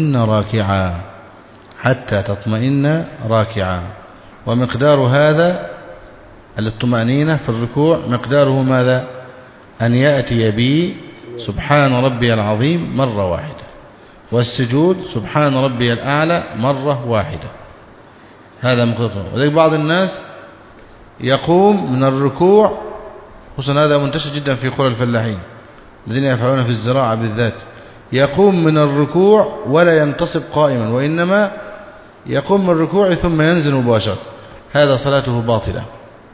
تطمئن راكعا. ومقدار هذا الطمأنينة في الركوع مقداره ماذا؟ أن يأتي بي سبحان ربي العظيم مرة واحدة، والسجود سبحان ربي الأعلى مرة واحدة. هذا مقداره. ولذلك بعض الناس يقوم من الركوع، خصوصا هذا منتشر جدا في قرى الفلاحين الذين يفعلون في الزراعة بالذات، يقوم من الركوع ولا ينتصب قائما، وإنما يقوم من الركوع ثم ينزل مباشرة، هذا صلاته باطلة،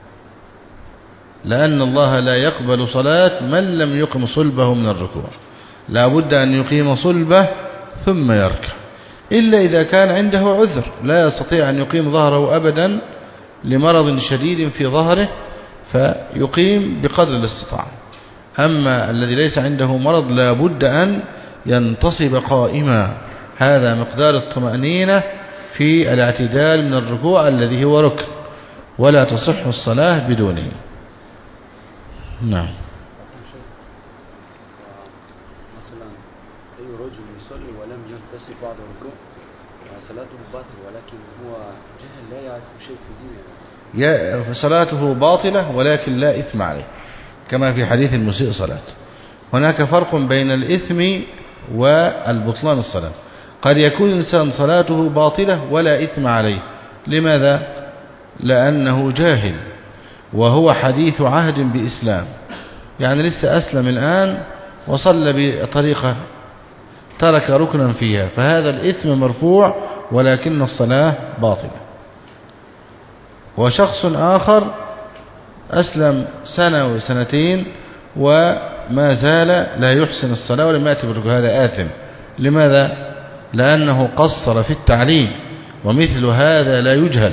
لأن الله لا يقبل صلاة من لم يقم صلبه من الركوع، لا بد أن يقيم صلبه ثم يركع، إلا إذا كان عنده عذر لا يستطيع أن يقيم ظهره أبدا لمرض شديد في ظهره فيقيم بقدر الاستطاعة. أما الذي ليس عنده مرض لا بد أن ينتصب قائما، هذا مقدار الطمأنينة في الاعتدال من الركوع الذي هو ركن، ولا تصح الصلاة بدونه. نعم. مثلا أي رجل يصلي ولم ينتصب بعد الركوع صلاته باطلة، ولكن هو جهل لا يعرف شيء في دينه، فصلاته باطلة ولكن لا إثم عليه، كما في حديث المسيء صلاة. هناك فرق بين الإثم والبطلان الصلاة. قد يكون الإنسان صلاته باطلة ولا إثم عليه، لماذا؟ لأنه جاهل وهو حديث عهد بإسلام، يعني لسه أسلم الآن وصلى بطريقة ترك ركنا فيها، فهذا الإثم مرفوع ولكن الصلاة باطلة. وشخص آخر أسلم سنة وسنتين وما زال لا يحسن الصلاة ولم يأتي بالركوع، هذا آثم. لماذا؟ لأنه قصر في التعليم، ومثل هذا لا يجهل.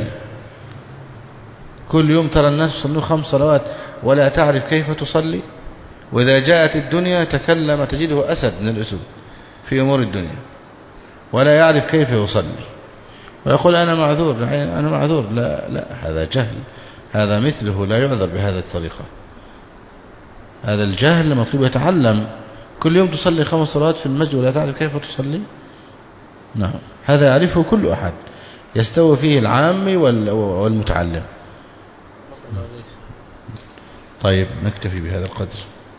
كل يوم ترى الناس يصلون 5 صلوات ولا تعرف كيف تصلي، وإذا جاءت الدنيا تكلم تجده أسد من الأسود في أمور الدنيا ولا يعرف كيف يصلي، ويقول أنا معذور، أنا معذور. لا لا، هذا جهل، هذا مثله لا يعذر بهذه الطريقة. هذا الجهل لما مطلوب يتعلم. كل يوم تصلي 5 صلوات في المسجد ولا تعرف كيف تصلي؟ نعم، هذا يعرفه كل أحد، يستوي فيه العام والمتعلم. طيب نكتفي بهذا القدر.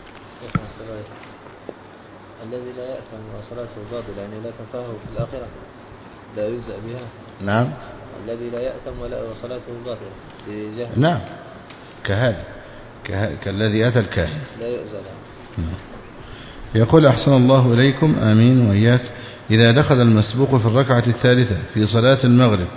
الذي لا يأثم وصلاته باطلة يعني لا تنفعه في الآخرة لا يجزأ بها. نعم. الذي لا يأثم وصلاته باطلة لجهل. نعم، كهذا كالذي أتى الكاهن لا يؤذى له. يقول أحسن الله إليكم، آمين وإياك، إذا دخل المسبوق في الركعة الثالثة في صلاة المغرب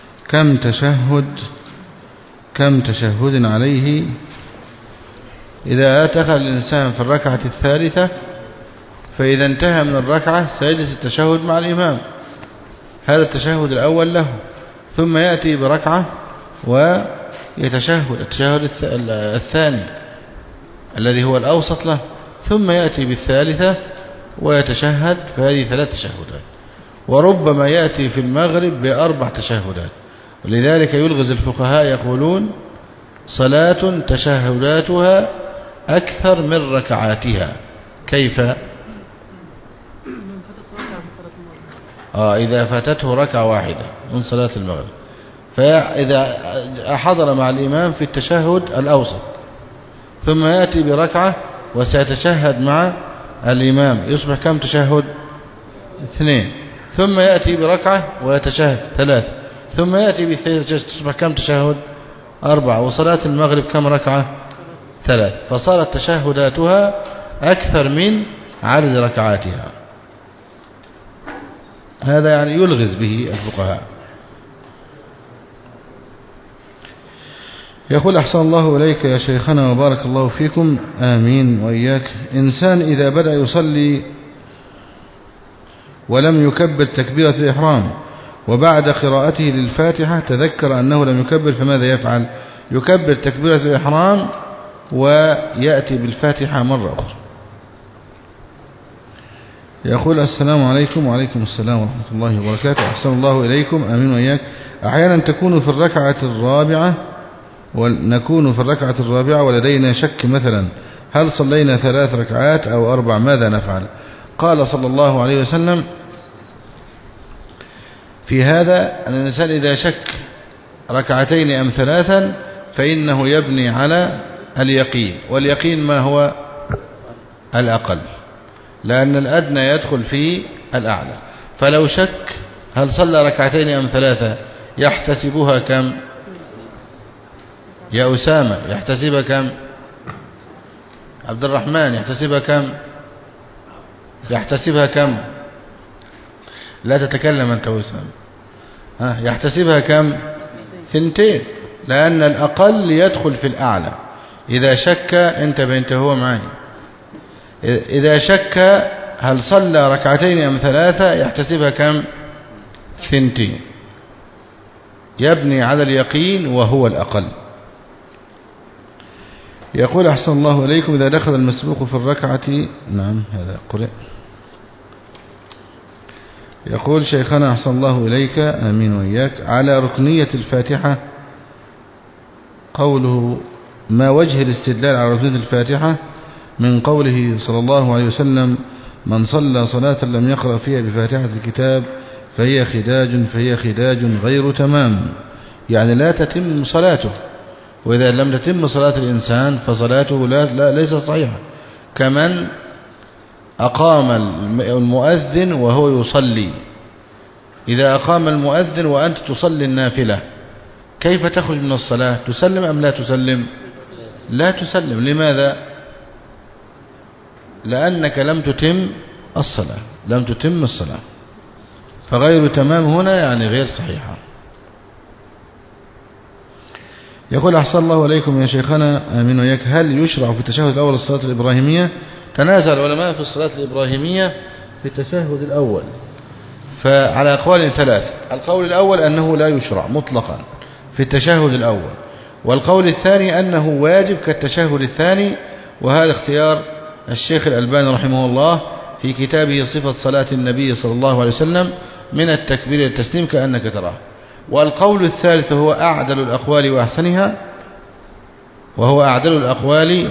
كم تشهد عليه؟ إذا دخل الإنسان في الركعة الثالثة فإذا انتهى من الركعة سيجلس التشهد مع الإمام، هذا التشهد الأول له، ثم يأتي بركعة ويتشهد التشهد الثاني الذي هو الأوسط له، ثم يأتي بالثالثة ويتشهد، فهذه 3 تشهدات. وربما يأتي في المغرب ب4 تشهدات، ولذلك يلغز الفقهاء يقولون صلاة تشهداتها أكثر من ركعاتها. كيف؟ إذا فاتته ركعة واحدة من صلاة المغرب، فإذا حضر مع الإمام في التشهد الأوسط ثم يأتي بركعة وسيتشهد مع الإمام، يصبح كم تشهد؟ 2. ثم يأتي بركعة ويتشهد 3، ثم يأتي بالثالثة تصبح كم تشهد؟ 4. وصلاة المغرب كم ركعة؟ 3. فصارت تشهداتها أكثر من عدد ركعاتها. هذا يعني يلغز به الفقهاء. يقول أحسن الله إليك يا شيخنا وبارك الله فيكم، آمين وإياك، إنسان إذا بدأ يصلي ولم يكبر تكبيرة الإحرام وبعد قراءته للفاتحة تذكر أنه لم يكبر، فماذا يفعل؟ يكبر تكبيرة الإحرام ويأتي بالفاتحة مرة أخرى. يقول السلام عليكم. وعليكم السلام ورحمة الله وبركاته، أحسن الله إليكم، آمين وإياك، أحيانا نكون في الركعة الرابعة ولدينا شك، مثلا هل صلينا 3 ركعات أو 4، ماذا نفعل؟ قال صلى الله عليه وسلم في هذا أن الإنسان إذا شك 2 أم 3 فإنه يبني على اليقين، واليقين ما هو؟ الأقل، لأن الأدنى يدخل في الأعلى. فلو شك هل صلى 2 أم 3 يحتسبها كم؟ يا أسامة يحتسبها كم؟ عبد الرحمن يحتسبها كم؟ يحتسبها كم؟ لا تتكلم أنت أسامة. يحتسبها كم؟ 2، لأن الأقل يدخل في الأعلى. إذا شك انت هو معي، إذا شك هل صلى ركعتين أم 3 يحتسبها كم؟ 2، يبني على اليقين وهو الأقل. يقول أحسن الله إليكم إذا دخل المسبوق في الركعة. نعم هذا قرئ. يقول شيخنا أحسن الله إليك آمين وإياك على ركنية الفاتحة قوله ما وجه الاستدلال على ركنية الفاتحة من قوله صلى الله عليه وسلم من صلى صلاة لم يقرأ فيها بفاتحة الكتاب فهي خداج غير تمام، يعني لا تتم صلاته، وإذا لم تتم صلاة الإنسان فصلاته ليس صحيحة. كمن أقام المؤذن وهو يصلي، إذا أقام المؤذن وأنت تصلي النافلة كيف تخرج من الصلاة؟ تسلم أم لا تسلم؟ لا تسلم. لماذا؟ لأنك لم تتم الصلاة، فغير تمام هنا يعني غير صحيحة. يقول أحسن الله إليكم يا شيخنا آمين وإياك هل يشرع في التشهد الأول الصلاة الإبراهيمية؟ تنازع العلماء في الصلاة الإبراهيمية في التشهد الأول فعلى أقوال 3. القول الأول أنه لا يشرع مطلقا في التشهد الأول، والقول الثاني أنه واجب كالتشهد الثاني، وهذا اختيار الشيخ الألباني رحمه الله في كتابه صفة صلاة النبي صلى الله عليه وسلم من التكبير إلى التسليم كأنك تراه. والقول الثالث هو أعدل الأقوال وأحسنها، وهو أعدل الأقوال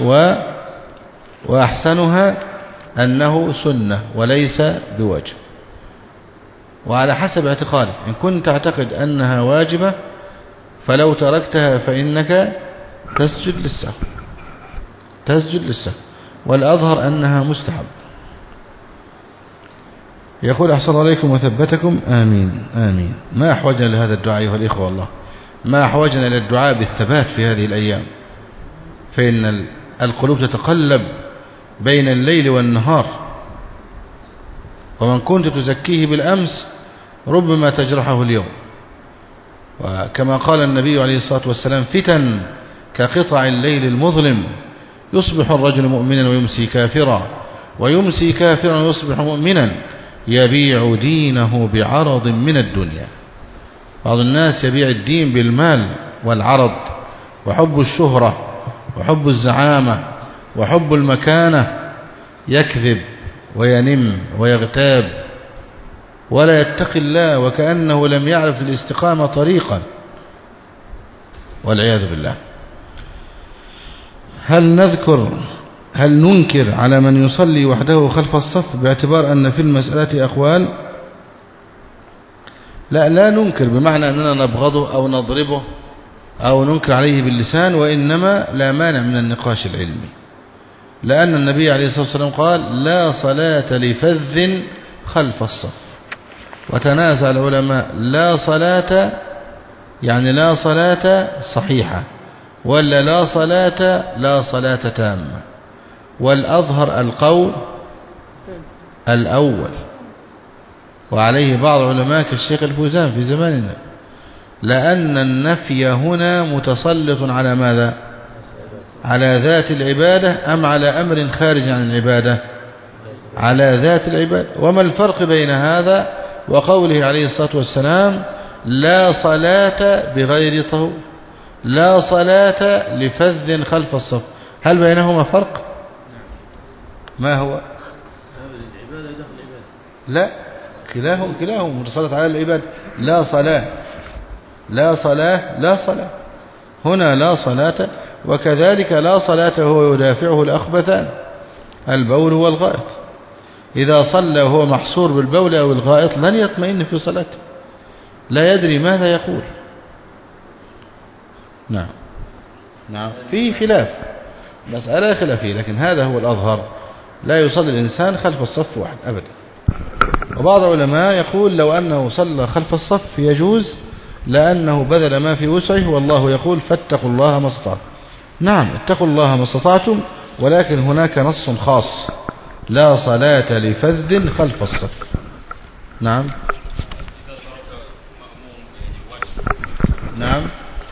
وأحسنها أنه سنة وليس بواجب، وعلى حسب اعتقادك. إن كنت تعتقد أنها واجبة فلو تركتها فإنك تسجد للسهو، والأظهر أنها مستحب. يقول أحسن الله عليكم وثبتكم آمين آمين. ما أحوجنا لهذا الدعاء أيها الإخوة، والله ما أحوجنا إلى الدعاء بالثبات في هذه الأيام، فإن القلوب تتقلب بين الليل والنهار، ومن كنت تزكيه بالأمس ربما تجرحه اليوم. وكما قال النبي عليه الصلاة والسلام فتن كقطع الليل المظلم يصبح الرجل مؤمنا ويمسي كافرا، ويمسي كافرا ويصبح مؤمنا يبيع دينه بعرض من الدنيا. بعض الناس يبيع الدين بالمال والعرض وحب الشهرة وحب الزعامة وحب المكانة، يكذب وينم ويغتاب ولا يتقي الله وكأنه لم يعرف الاستقامة طريقا، والعياذ بالله. هل ننكر على من يصلي وحده خلف الصف باعتبار أن في المسألة أقوال؟ لا ننكر بمعنى أننا نبغضه أو نضربه أو ننكر عليه باللسان، وإنما لا مانع من النقاش العلمي، لأن النبي عليه الصلاة والسلام قال لا صلاة لفذ خلف الصف. وتنازع العلماء لا صلاة يعني لا صلاة صحيحة ولا لا صلاة تامة، والأظهر القول الأول، وعليه بعض العلماء كالشيخ الفوزان في زماننا، لأن النفي هنا متسلط على ماذا؟ على ذات العبادة أم على أمر خارج عن العبادة؟ على ذات العبادة. وما الفرق بين هذا وقوله عليه الصلاة والسلام لا صلاة بغير طهور، لا صلاة لفذ خلف الصف؟ هل بينهما فرق؟ ما هو؟ لا، كلاهم متسلط على العبادة. لا صلاة هنا لا صلاة، وكذلك لا صلاة هو يدافعه الأخبثان البول والغائط. إذا صلى وهو محصور بالبول أو الغائط لن يطمئن في صلاته، لا يدري ماذا يقول. نعم في خلاف، مسألة خلافية، لكن هذا هو الأظهر، لا يصلي الإنسان خلف الصف واحد أبدا. وبعض العلماء يقول لو أنه صلى خلف الصف يجوز لأنه بذل ما في وسعه، والله يقول فاتقوا الله ما استطعتم. نعم اتقوا الله ما استطعتم، ولكن هناك نص خاص: لا صلاة لفذ خلف الصف. نعم نعم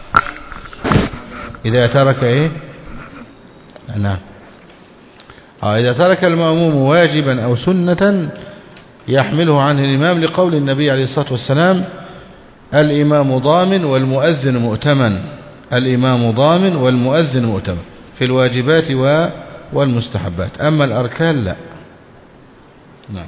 إذا ترك إيه؟ نعم إذا ترك المأموم واجبا أو سنة يحمله عنه الإمام، لقول النبي عليه الصلاة والسلام: الإمام ضامن والمؤذن مؤتمن. الإمام ضامن والمؤذن مؤتمن في الواجبات والمستحبات، أما الأركان لا. نعم.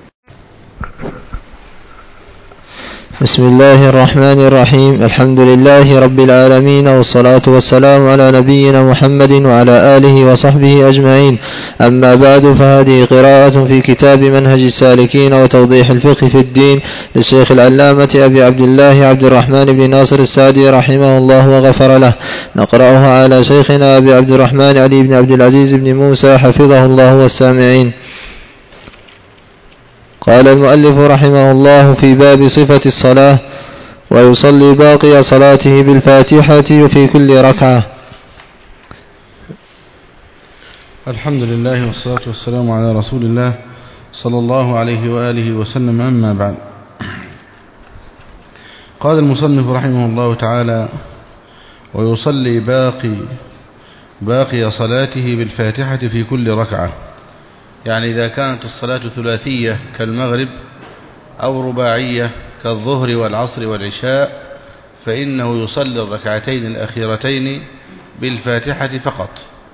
بسم الله الرحمن الرحيم. الحمد لله رب العالمين، والصلاة والسلام على نبينا محمد وعلى آله وصحبه أجمعين. أما بعد، فهذه قراءة في كتاب منهج السالكين وتوضيح الفقه في الدين للشيخ العلامة أبي عبد الله عبد الرحمن بن ناصر السعدي رحمه الله وغفر له. نقرأها على شيخنا أبي عبد الرحمن علي بن عبد العزيز بن موسى حفظه الله والسامعين. قال المؤلف رحمه الله في باب صفة الصلاة: ويصلي باقي صلاته بالفاتحة في كل ركعة. الحمد لله والصلاة والسلام على رسول الله صلى الله عليه وآله وسلم. أما بعد، قال المصنف رحمه الله تعالى: ويصلي باقي صلاته بالفاتحة في كل ركعة. يعني إذا كانت الصلاة ثلاثية كالمغرب أو رباعية كالظهر والعصر والعشاء، فإنه يصلي الركعتين الأخيرتين بالفاتحة فقط،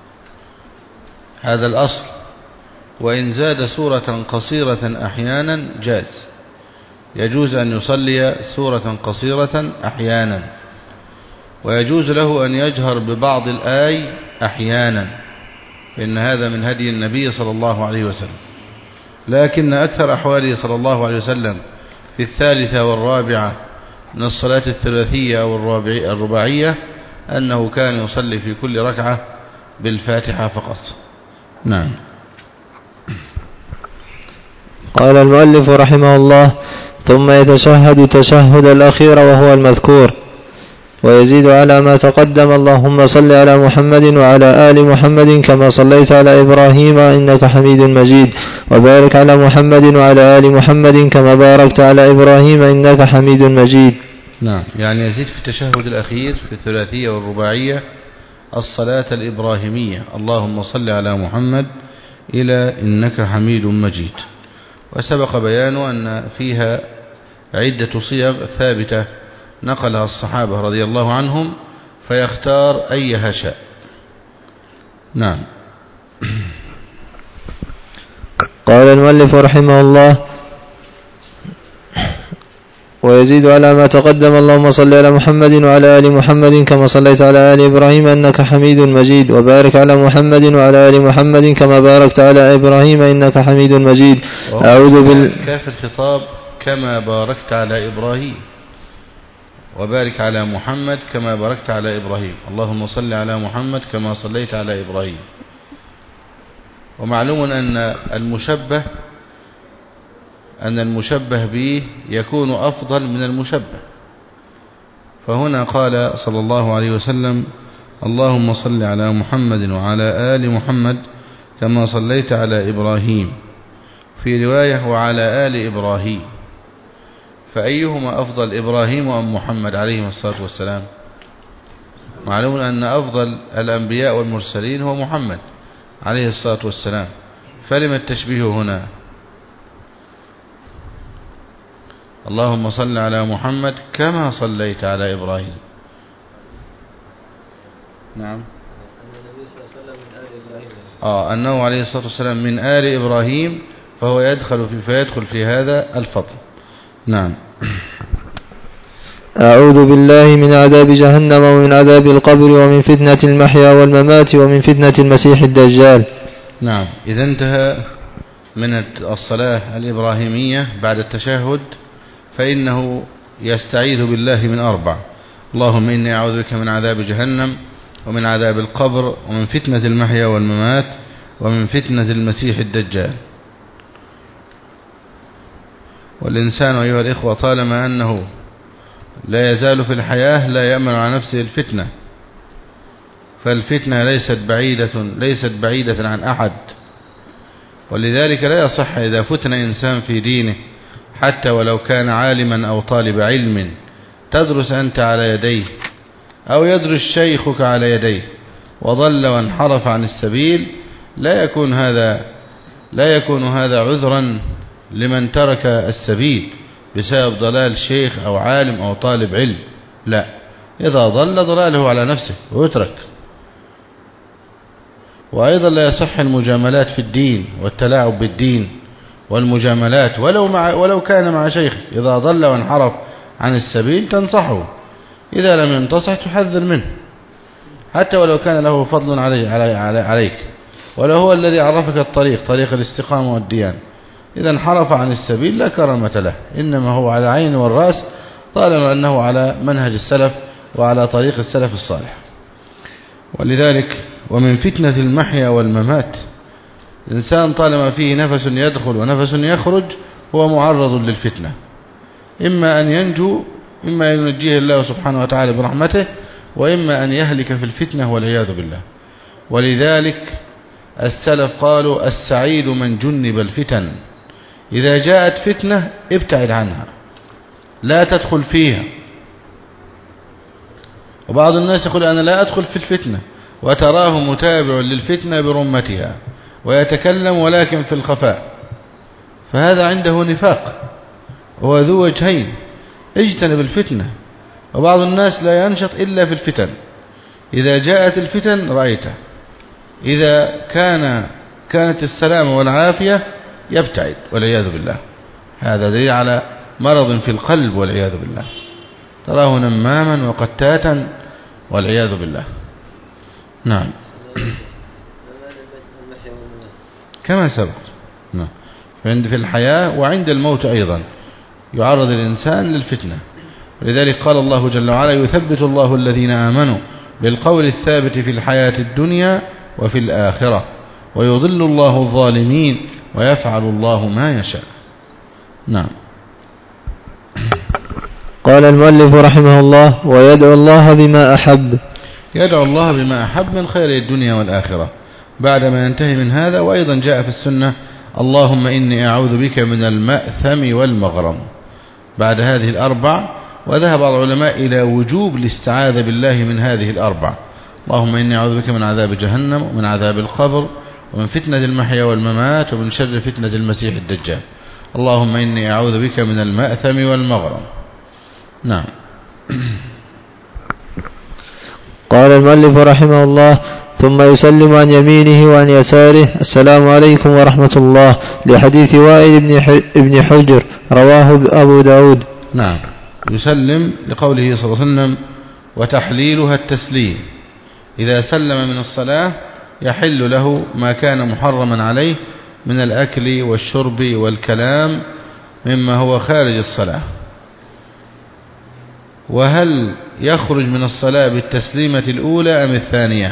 هذا الأصل. وإن زاد سورة قصيرة أحيانا جاز، يجوز أن يصلي سورة قصيرة أحيانا، ويجوز له أن يجهر ببعض الآي أحيانا، فإن هذا من هدي النبي صلى الله عليه وسلم. لكن أكثر أحواله صلى الله عليه وسلم في الثالثة والرابعة من الصلاة الثلاثية أو الرباعية أنه كان يصلي في كل ركعة بالفاتحة فقط. نعم. قال المؤلف رحمه الله: ثم يتشهد التشهد الأخير وهو المذكور، ويزيد على ما تقدم: اللهم صل على محمد وعلى آل محمد كما صليت على إبراهيم إنك حميد مجيد، وبارك على محمد وعلى آل محمد كما باركت على إبراهيم إنك حميد مجيد. نعم، يعني يزيد في التشهد الأخير في الثلاثية والرباعية الصلاة الإبراهيمية: اللهم صل على محمد إلى إنك حميد مجيد. وسبق بيان أن فيها عدة صيغ ثابتة نقلها الصحابة رضي الله عنهم، فيختار أيها شاء. نعم. قال المؤلف رحمه الله: ويزيد على ما تقدم: اللهم صل على محمد وعلى آل محمد كما صليت على آل إبراهيم إنك حميد مجيد، وبارك على محمد وعلى آل محمد كما باركت على إبراهيم إنك حميد مجيد. كاف الخطاب كما باركت على إبراهيم، وبارك على محمد كما باركت على إبراهيم. اللهم صل على محمد كما صليت على إبراهيم. ومعلوم أن المشبه به يكون أفضل من المشبه، فهنا قال صلى الله عليه وسلم: اللهم صل على محمد وعلى آل محمد كما صليت على إبراهيم، في رواية وعلى آل إبراهيم. فأيهما أفضل، إبراهيم أم محمد عليه الصلاة والسلام؟ معلوم أن أفضل الأنبياء والمرسلين هو محمد عليه الصلاة والسلام، فلما التشبيه هنا؟ اللهم صل على محمد كما صليت على إبراهيم. نعم. أنه عليه الصلاة والسلام من آل إبراهيم، فهو فيدخل في هذا الفضل. نعم. أعوذ بالله من عذاب جهنم ومن عذاب القبر ومن فتنة المحيا والممات ومن فتنة المسيح الدجال. نعم. إذا انتهى من الصلاة الإبراهيمية بعد التشهد، فإنه يستعيذ بالله من 4: اللهم إني أعوذ بك من عذاب جهنم ومن عذاب القبر ومن فتنة المحيا والممات ومن فتنة المسيح الدجال. والإنسان أيها الإخوة طالما أنه لا يزال في الحياة لا يأمن على نفسه الفتنة، فالفتنة ليست بعيدة عن أحد. ولذلك لا يصح إذا فتن إنسان في دينه حتى ولو كان عالما أو طالب علم تدرس أنت على يديه أو يدرس شيخك على يديه وضل وانحرف عن السبيل، لا يكون هذا عذرا لمن ترك السبيل بسبب ضلال شيخ أو عالم أو طالب علم. لا، إذا ضل ضلاله على نفسه ويترك. وأيضا لا يصح المجاملات في الدين والتلاعب بالدين والمجاملات ولو كان مع شيخ. إذا ضل وانحرف عن السبيل تنصحه، إذا لم ينتصح تحذر منه، حتى ولو كان له فضل عليك، ولو هو الذي عرفك الطريق، طريق الاستقامة والديان. إذا انحرف عن السبيل لا كرامة له، إنما هو على عين والرأس طالما أنه على منهج السلف وعلى طريق السلف الصالح. ولذلك ومن فتنة المحيا والممات، الإنسان طالما فيه نفس يدخل ونفس يخرج هو معرض للفتنة، إما أن ينجو، إما أن ينجيه الله سبحانه وتعالى برحمته، وإما أن يهلك في الفتنة والعياذ بالله. ولذلك السلف قالوا السعيد من جنب الفتن، إذا جاءت فتنة ابتعد عنها لا تدخل فيها. وبعض الناس يقول أنا لا أدخل في الفتنة، وتراه متابع للفتنة برمتها ويتكلم ولكن في الخفاء، فهذا عنده نفاق، هو ذو وجهين. اجتنب الفتنة. وبعض الناس لا ينشط إلا في الفتن، إذا جاءت الفتن رأيته، إذا كانت السلامة والعافية يبتعد والعياذ بالله. هذا دليل على مرض في القلب والعياذ بالله، تراه نماما وقتاتا والعياذ بالله. نعم. كما سبق. نعم. في الحياة وعند الموت أيضا يعرض الإنسان للفتنة. ولذلك قال الله جل وعلا يثبت الله الذين آمنوا بالقول الثابت في الحياة الدنيا وفي الآخرة ويضل الله الظالمين ويفعل الله ما يشاء. نعم. قال المؤلف رحمه الله ويدعو الله بما أحب. يدعو الله بما أحب من خير الدنيا والآخرة بعدما ينتهي من هذا. وأيضا جاء في السنة اللهم إني أعوذ بك من المأثم والمغرم بعد هذه الأربع. وذهب بعض العلماء إلى وجوب الاستعاذة بالله من هذه الأربع. اللهم إني أعوذ بك من عذاب جهنم ومن عذاب القبر ومن فتنة المحيا والممات ومن شر فتنة المسيح الدجال. اللهم إني أعوذ بك من المأثم والمغرم. نعم. قال المؤلف رحمه الله ثم يسلم عن يمينه وعن يساره السلام عليكم ورحمة الله، لحديث وائل بن حجر رواه أبو داود. نعم. يسلم لقوله صلى الله عليه وسلم وتحليلها التسليم. إذا سلم من الصلاة يحل له ما كان محرما عليه من الأكل والشرب والكلام مما هو خارج الصلاة. وهل يخرج من الصلاة بالتسليمة الأولى أم الثانية؟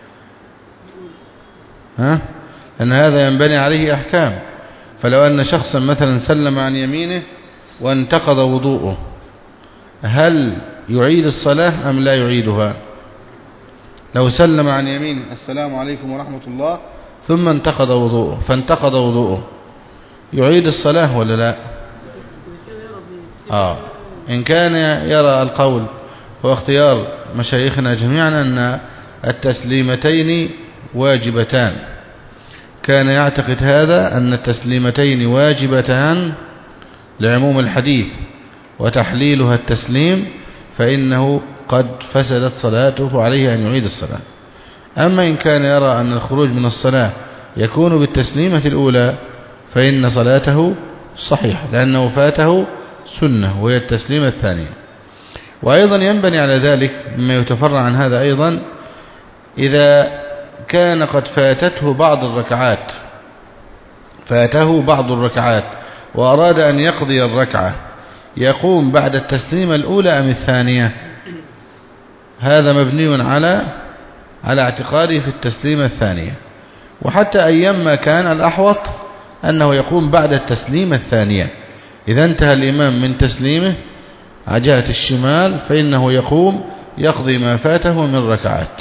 لأن هذا ينبني عليه أحكام. فلو أن شخصا مثلا سلم عن يمينه وانتقض وضوءه، هل يعيد الصلاة أم لا يعيدها؟ لو سلم عن يمين السلام عليكم ورحمة الله ثم انتقض وضوءه فانتقض وضوءه، يعيد الصلاة ولا لا؟ إن كان يرى القول واختيار مشايخنا جميعا أن التسليمتين واجبتان، كان يعتقد هذا أن التسليمتين واجبتان لعموم الحديث وتحليلها التسليم، فإنه قد فسدت صلاته عليه أن يعيد الصلاة. أما إن كان يرى أن الخروج من الصلاة يكون بالتسليمة الأولى فإن صلاته صحيحة، لأنه فاته سنة وهي التسليمة الثانية. وأيضا ينبني على ذلك مما يتفرع عن هذا أيضا إذا كان قد فاته بعض الركعات وأراد أن يقضي الركعة، يقوم بعد التسليمة الأولى أم الثانية؟ هذا مبني على اعتقاده في التسليمة الثانية. وحتى أيما كان الأحوط أنه يقوم بعد التسليمة الثانية. إذا انتهى الإمام من تسليمه على جهة الشمال فإنه يقوم يقضي ما فاته من ركعات.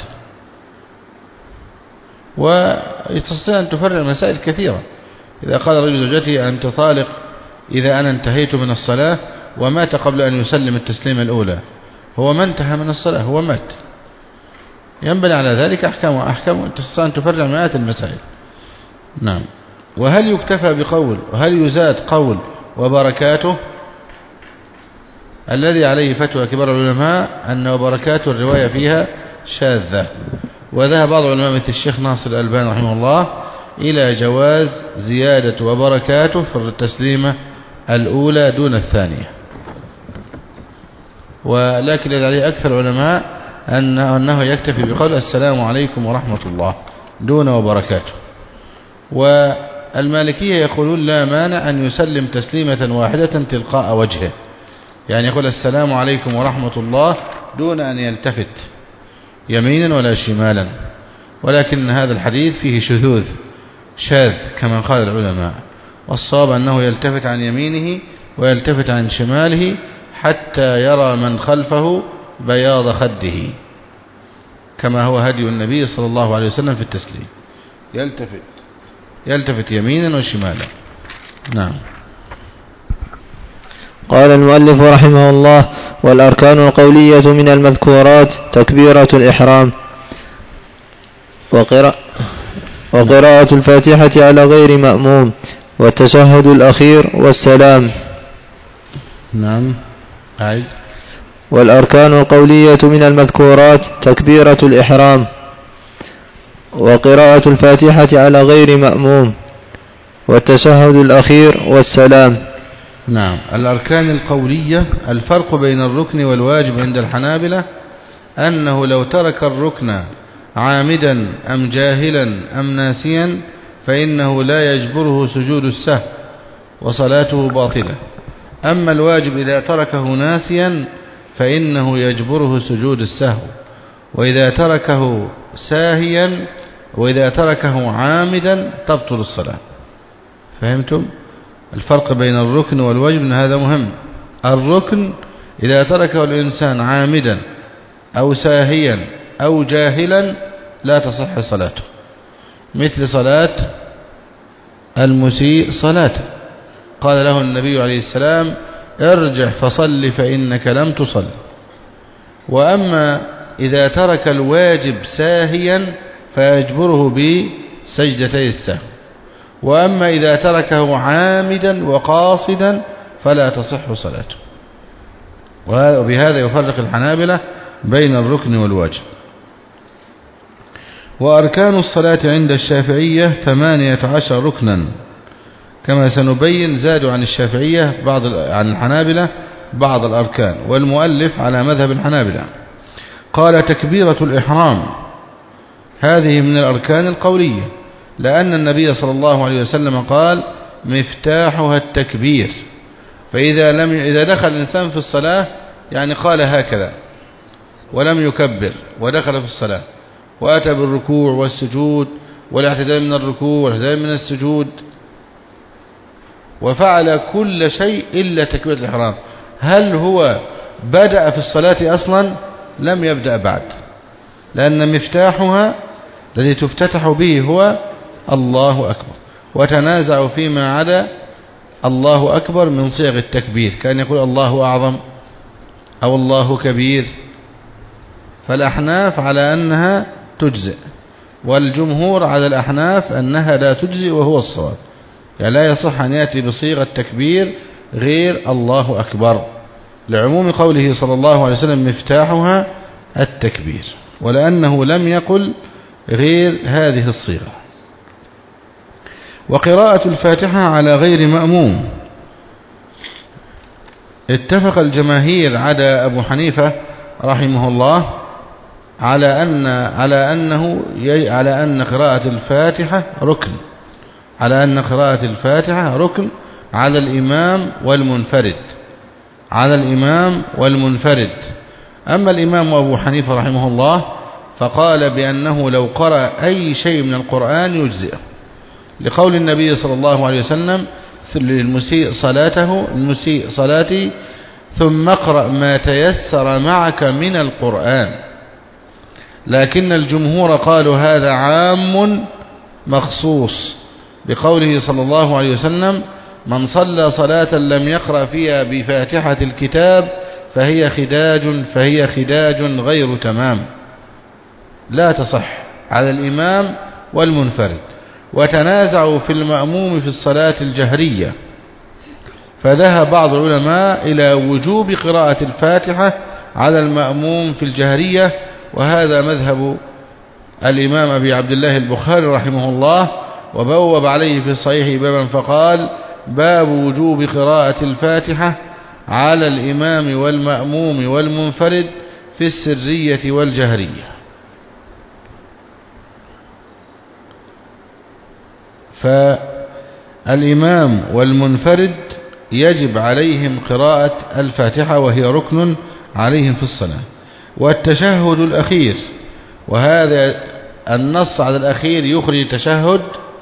وتستطيع أن تفرع مسائل كثيرة. إذا قال رجل زوجته أنت طالق إذا أنا انتهيت من الصلاة، ومات قبل أن يسلم التسليمة الأولى، هو ما انتهى من الصلاة، هو مات، ينبني على ذلك أحكام تستطيع أن تفرع مئات المسائل. نعم. وهل يكتفى بقول وهل يزاد قول وبركاته؟ الذي عليه فتوى كبار العلماء أن وبركاته الرواية فيها شاذة، وذهب بعض العلماء مثل الشيخ ناصر الألباني رحمه الله إلى جواز زيادة وبركاته في التسليمة الأولى دون الثانية. ولكن الذي عليه أكثر العلماء أنه يكتفي بقول السلام عليكم ورحمة الله دون وبركاته. والمالكية يقولون لا مانع أن يسلم تسليمة واحدة تلقاء وجهه، يعني يقول السلام عليكم ورحمة الله دون أن يلتفت يمينا ولا شمالا. ولكن هذا الحديث فيه شاذ كما قال العلماء، والصواب أنه يلتفت عن يمينه ويلتفت عن شماله حتى يرى من خلفه بياض خده، كما هو هدي النبي صلى الله عليه وسلم في التسليم، يلتفت يمينا وشمالا. نعم. قال المؤلف رحمه الله: والأركان القولية من المذكورات تكبيرة الإحرام وقراءة الفاتحة على غير مأموم والتشهد الأخير والسلام. نعم. أعيد. والأركان القولية من المذكورات تكبيرة الإحرام وقراءة الفاتحة على غير مأموم والتشهد الأخير والسلام. نعم. الأركان القولية، الفرق بين الركن والواجب عند الحنابلة أنه لو ترك الركن عامدا أم جاهلا أم ناسيا فإنه لا يجبره سجود السهو وصلاته باطلة. أما الواجب إذا تركه ناسيا فإنه يجبره سجود السهو، وإذا تركه ساهيا وإذا تركه عامدا تبطل الصلاة. فهمتم الفرق بين الركن والواجب؟ هذا مهم. الركن إذا تركه الإنسان عامدا أو ساهيا أو جاهلا لا تصح صلاته، مثل صلاة المسيء صلاته، قال له النبي عليه السلام ارجع فصل فإنك لم تصل. وأما إذا ترك الواجب ساهيا فيجبره بسجدتي السهو، وأما إذا تركه عامدا وقاصدا فلا تصح صلاته. وبهذا يفرق الحنابلة بين الركن والواجب. وأركان الصلاة عند الشافعية 18 ركنا، كما سنبين زادوا عن الشافعية عن الحنابلة بعض الأركان، والمؤلف على مذهب الحنابلة. قال تكبيرة الإحرام هذه من الأركان القولية، لأن النبي صلى الله عليه وسلم قال مفتاحها التكبير، إذا دخل الإنسان في الصلاة يعني قال هكذا ولم يكبر ودخل في الصلاة وأتى بالركوع والسجود والاعتدال من الركوع والاعتدال من السجود وفعل كل شيء إلا تكبيرة الإحرام، هل هو بدأ في الصلاة أصلا؟ لم يبدأ بعد، لأن مفتاحها الذي تفتتح به هو الله أكبر، وتنازع فيما عدا الله أكبر من صيغ التكبير، كان يقول الله أعظم أو الله كبير. فالأحناف على أنها تجزئ، والجمهور على الأحناف أنها لا تجزئ وهو الصواب، يعني لا يصح أن يأتي بصيغة تكبير غير الله أكبر، لعموم قوله صلى الله عليه وسلم مفتاحها التكبير، ولأنه لم يقل غير هذه الصيغة. وقراءة الفاتحة على غير مأموم، اتفق الجماهير عدا أبو حنيفة رحمه الله على أن قراءة الفاتحة ركن، على أن قراءة الفاتحة ركن على الإمام والمنفرد. أما الإمام أبو حنيفة رحمه الله فقال بأنه لو قرأ أي شيء من القرآن يجزئه، لقول النبي صلى الله عليه وسلم للمسيء صلاتي ثم اقرأ ما تيسر معك من القرآن. لكن الجمهور قالوا هذا عام مخصوص بقوله صلى الله عليه وسلم: من صلى صلاة لم يقرأ فيها بفاتحة الكتاب فهي خداج غير تمام، لا تصح على الإمام والمنفرد. وتنازعوا في المأموم في الصلاة الجهرية، فذهب بعض العلماء إلى وجوب قراءة الفاتحة على المأموم في الجهرية، وهذا مذهب الإمام أبي عبد الله البخاري رحمه الله، وبوب عليه في الصحيح بابا فقال: باب وجوب قراءة الفاتحة على الإمام والمأموم والمنفرد في السرية والجهرية. فالإمام والمنفرد يجب عليهم قراءة الفاتحة، وهي ركن عليهم في الصلاة. والتشهد الأخير، وهذا النص على الأخير يخرج التشهد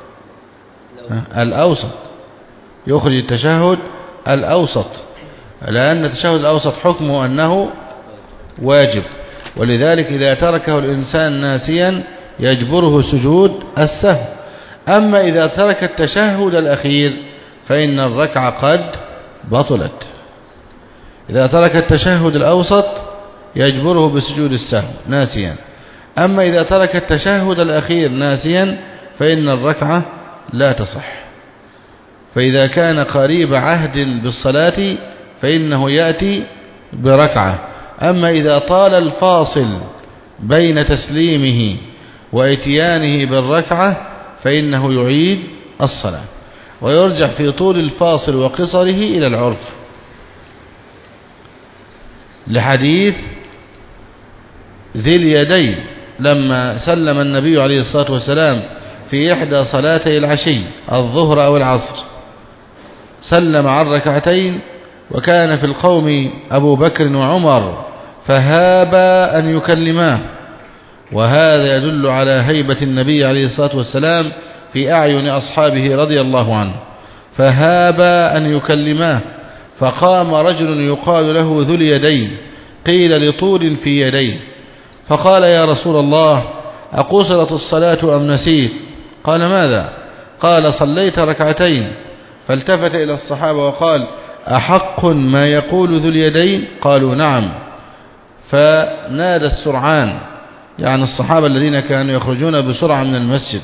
الأوسط، يخرج التشهد الأوسط، لأن التشهد الأوسط حكمه أنه واجب، ولذلك إذا تركه الإنسان ناسيا يجبره سجود السهو. أما إذا ترك التشهد الأخير فإن الركعة قد بطلت. إذا ترك التشهد الأوسط يجبره بسجود السهو ناسيا، أما إذا ترك التشهد الأخير ناسيا فإن الركعة لا تصح. فإذا كان قريب عهد بالصلاة فإنه يأتي بركعة، أما إذا طال الفاصل بين تسليمه وإتيانه بالركعة فإنه يعيد الصلاة، ويرجع في طول الفاصل وقصره إلى العرف، لحديث ذي اليدين لما سلم النبي عليه الصلاة والسلام في إحدى صلاتي العشي الظهر أو العصر، سلم عن ركعتين، وكان في القوم أبو بكر وعمر فهابا أن يكلماه، وهذا يدل على هيبة النبي عليه الصلاة والسلام في أعين أصحابه رضي الله عنه، فهابا أن يكلماه. فقام رجل يقال له ذو اليدين، قيل لطول في يديه، فقال: يا رسول الله، أقصرت الصلاة أم نسيت؟ قال: ماذا؟ قال: صليت ركعتين. فالتفت إلى الصحابة وقال: أحق ما يقول ذو اليدين؟ قالوا: نعم. فنادى السرعان، يعني الصحابة الذين كانوا يخرجون بسرعة من المسجد،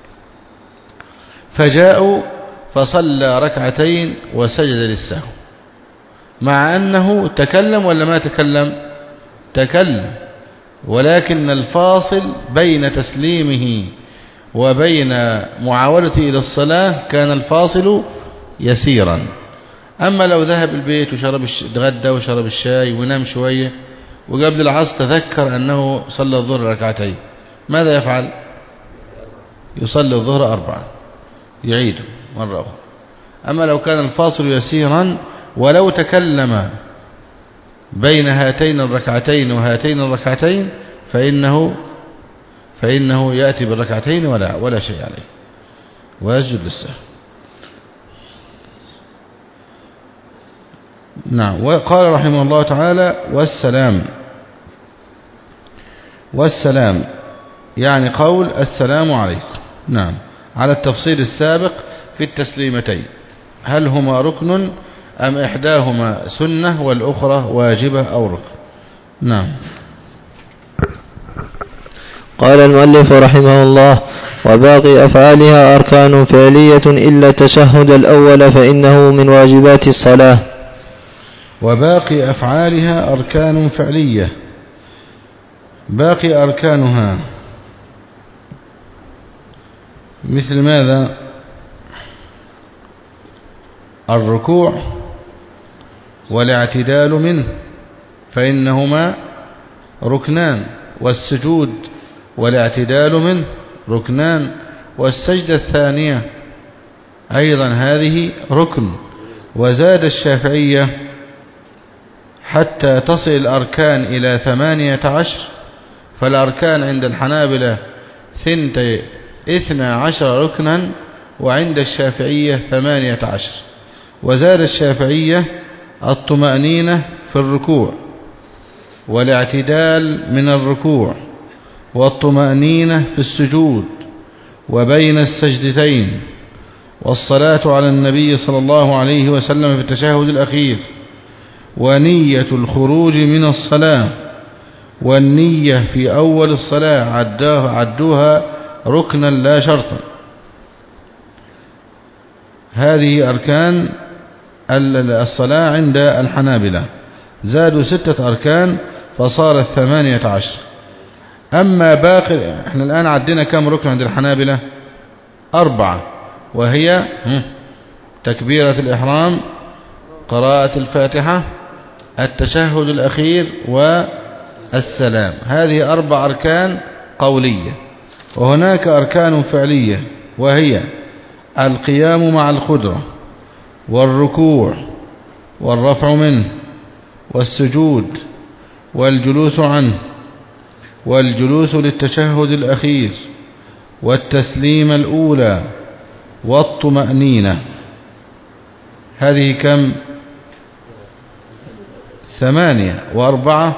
فجاءوا فصلى ركعتين وسجد للسهو، مع أنه تكلم ولا ما تكلم؟ تكلم، ولكن الفاصل بين تسليمه وبين معاودته إلى الصلاة كان الفاصل يسيرا. أما لو ذهب البيت وشرب غدا وشرب الشاي ونام شوية وقبل العصر تذكر أنه صلى الظهر ركعتين، ماذا يفعل؟ يصلي الظهر 4، يعيد مرة أخرى. أما لو كان الفاصل يسيرا ولو تكلم بين هاتين الركعتين وهاتين الركعتين فإنه يأتي بالركعتين ولا شيء عليه ويسجد للسهو. نعم. وقال رحمه الله تعالى: والسلام يعني قول السلام عليكم. نعم، على التفصيل السابق في التسليمتين، هل هما ركن أم إحداهما سنة والأخرى واجبة أو ركن؟ نعم. قال المؤلف رحمه الله: وباقي أفعالها أركان فعلية إلا التشهد الأول فإنه من واجبات الصلاة. وباقي أفعالها أركان فعلية، باقي أركانها مثل ماذا؟ الركوع والاعتدال منه فإنهما ركنان، والسجود والاعتدال منه ركنان، والسجدة الثانية أيضا هذه ركن. وزاد الشافعية حتى تصل الأركان إلى 18، فالأركان عند الحنابلة 12 ركنا، وعند الشافعية 18. وزاد الشافعية الطمأنينة في الركوع والاعتدال من الركوع والطمأنينة في السجود وبين السجدتين والصلاة على النبي صلى الله عليه وسلم في التشهد الأخير ونية الخروج من الصلاة والنية في أول الصلاة عدوها ركنا لا شرطا. هذه أركان الصلاة عند الحنابلة، زادوا 6 أركان فصارت 18. أما باقي احنا الآن عدنا كم ركن عند الحنابلة؟ 4، وهي تكبيرة الإحرام، قراءة الفاتحة، التشهد الأخير والسلام. هذه 4 أركان قولية. وهناك أركان فعلية، وهي القيام مع القدرة والركوع والرفع منه والسجود والجلوس عنه والجلوس للتشهد الأخير والتسليم الأولى والطمأنينة. هذه كم؟ 8 و4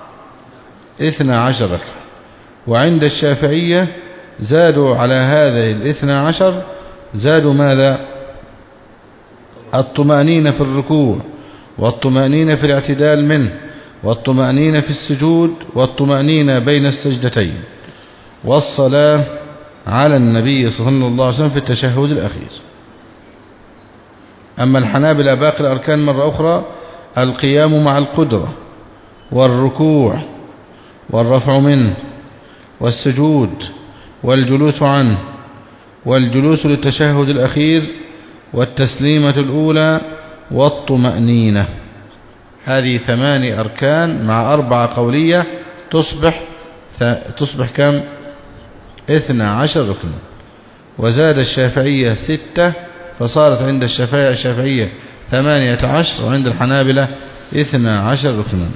12. وعند الشافعية زادوا على هذه 12، زادوا ماذا؟ الطمأنينة في الركوع والطمأنينة في الاعتدال منه والطمأنينة في السجود والطمأنينة بين السجدتين والصلاة على النبي صلى الله عليه وسلم في التشهد الأخير. أما الحنابلة باقي الأركان مرة أخرى: القيام مع القدرة والركوع والرفع منه والسجود والجلوس عنه والجلوس للتشهد الأخير والتسليمة الأولى والطمأنينة. هذه 8 أركان مع 4 قولية تصبح كم؟ 12 ركنا. وزاد الشافعية 6 فصارت عند الشافعية 18، وعند الحنابلة 12 ركنا.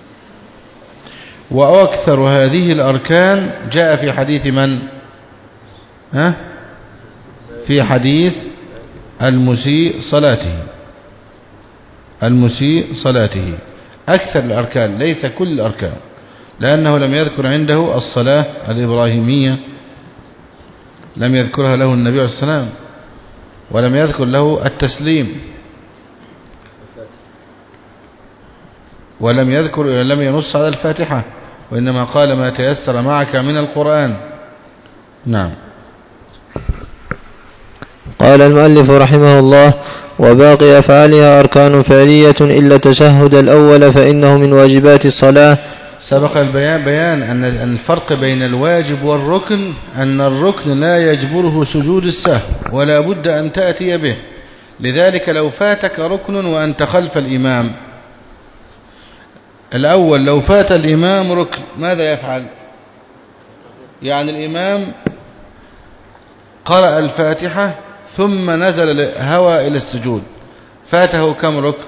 وأكثر هذه الأركان جاء في حديث من؟ في حديث المسيء صلاته. أكثر الأركان، ليس كل الأركان، لأنه لم يذكر عنده الصلاة الإبراهيمية، لم يذكرها له النبي عليه السلام، ولم يذكر له التسليم، لم ينص على الفاتحة، وإنما قال ما تيسر معك من القرآن. نعم. قال المؤلف رحمه الله: وباقي أفعالها أركان فعلية إلا التشهد الأول فإنه من واجبات الصلاة. سبق بيان أن الفرق بين الواجب والركن أن الركن لا يجبره سجود السهو ولا بد أن تأتي به. لذلك لو فاتك ركن وأنت خلف الإمام الأول، لو فات الإمام ركن ماذا يفعل؟ يعني الإمام قرأ الفاتحة ثم نزل الهوى إلى السجود، فاته كم ركن؟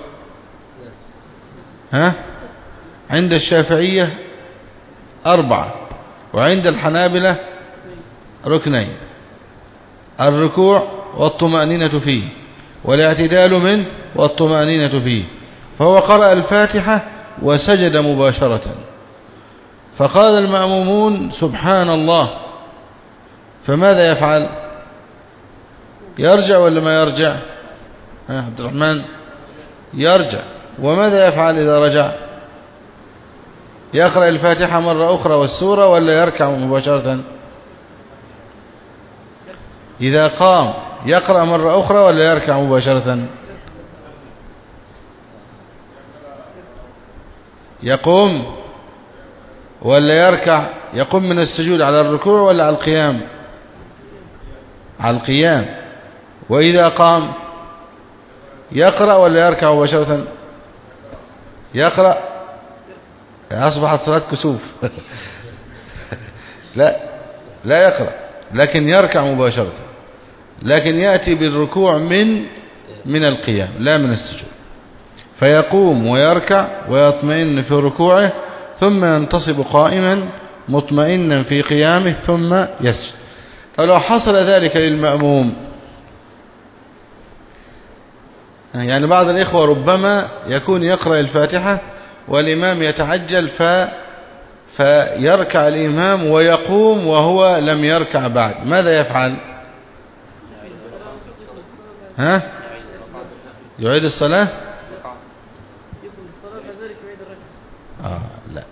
عند الشافعية 4، وعند الحنابلة 2: الركوع والطمأنينة فيه والاعتدال منه والطمأنينة فيه. فهو قرأ الفاتحة وسجد مباشرة، فقال المأمومون سبحان الله، فماذا يفعل؟ يرجع ولا ما يرجع؟ عبد الرحمن، يرجع. وماذا يفعل إذا رجع؟ يقرأ الفاتحة مرة أخرى والسورة ولا يركع مباشرة؟ إذا قام يقرأ مرة أخرى ولا يركع مباشرة؟ يقوم ولا يركع؟ يقوم من السجود على الركوع ولا على القيام؟ على القيام. وإذا قام يقرأ ولا يركع مباشرة؟ يقرأ. أصبحت صلاة كسوف. لا يقرأ، لكن يركع مباشرة، لكن يأتي بالركوع من القيام لا من السجود، فيقوم ويركع ويطمئن في ركوعه ثم ينتصب قائما مطمئنا في قيامه ثم يسجد. فلو حصل ذلك للمأموم، يعني بعض الإخوة ربما يكون يقرأ الفاتحة والإمام يتعجل فيركع الإمام ويقوم وهو لم يركع بعد، ماذا يفعل؟ يعيد الصلاة؟ لا،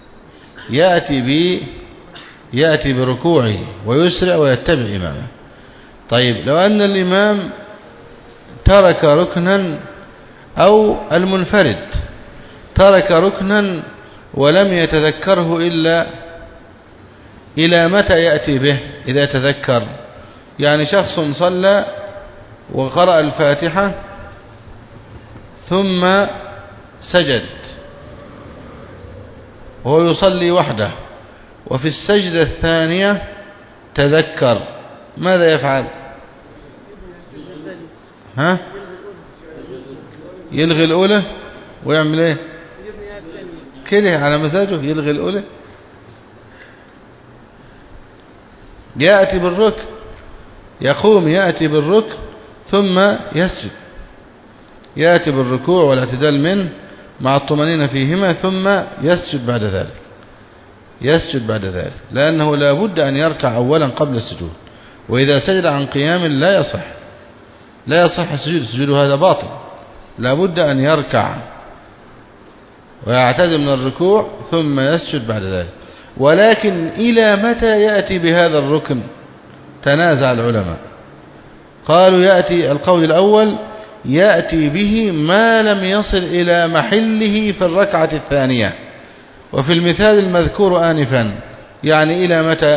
يأتي بركوعه ويسرع ويتبع إمامه. طيب لو أن الإمام ترك ركنا أو المنفرد ترك ركنا ولم يتذكره إلى متى يأتي به إذا تذكر؟ يعني شخص صلى وقرأ الفاتحة ثم سجد وهو يصلي وحده، وفي السجدة الثانية تذكر، ماذا يفعل؟ يلغي الأولى ويعمل ايه؟ كده على مزاجه يلغي الأولى، يأتي بالركن، يقوم يأتي بالركن ثم يسجد، يأتي بالركوع والاعتدال منه مع الطمأنينة فيهما ثم يسجد بعد ذلك، لأنه لا بد أن يركع أولا قبل السجود، وإذا سجد عن قيام لا يصح السجود هذا باطل، لا بد أن يركع ويعتدل من الركوع ثم يسجد بعد ذلك. ولكن إلى متى يأتي بهذا الركن؟ تنازع العلماء، قالوا يأتي القول الأول يأتي به ما لم يصل إلى محله في الركعة الثانية، وفي المثال المذكور آنفا يعني إلى متى؟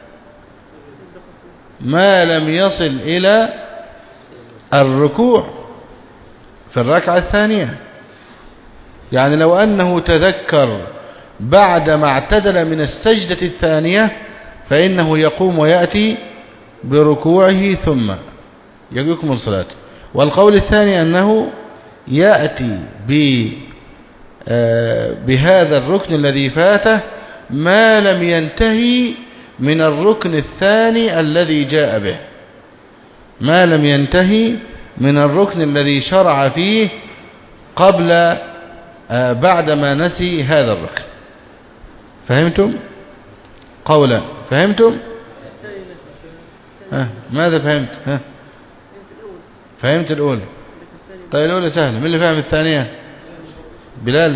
ما لم يصل إلى الركوع في الركعة الثانية، يعني لو أنه تذكر بعدما اعتدل من السجدة الثانية فإنه يقوم ويأتي بركوعه ثم يكمل صلاته. والقول الثاني أنه يأتي بهذا الركن الذي فاته ما لم ينتهي من الركن الثاني الذي جاء به، ما لم ينتهي من الركن الذي شرع فيه قبل بعدما نسي هذا الركن. فهمتم؟ قولا فهمتم؟ ماذا فهمت؟ فهمت الأولى. طيب الأولى سهلة، من اللي فهم الثانية؟ بلال.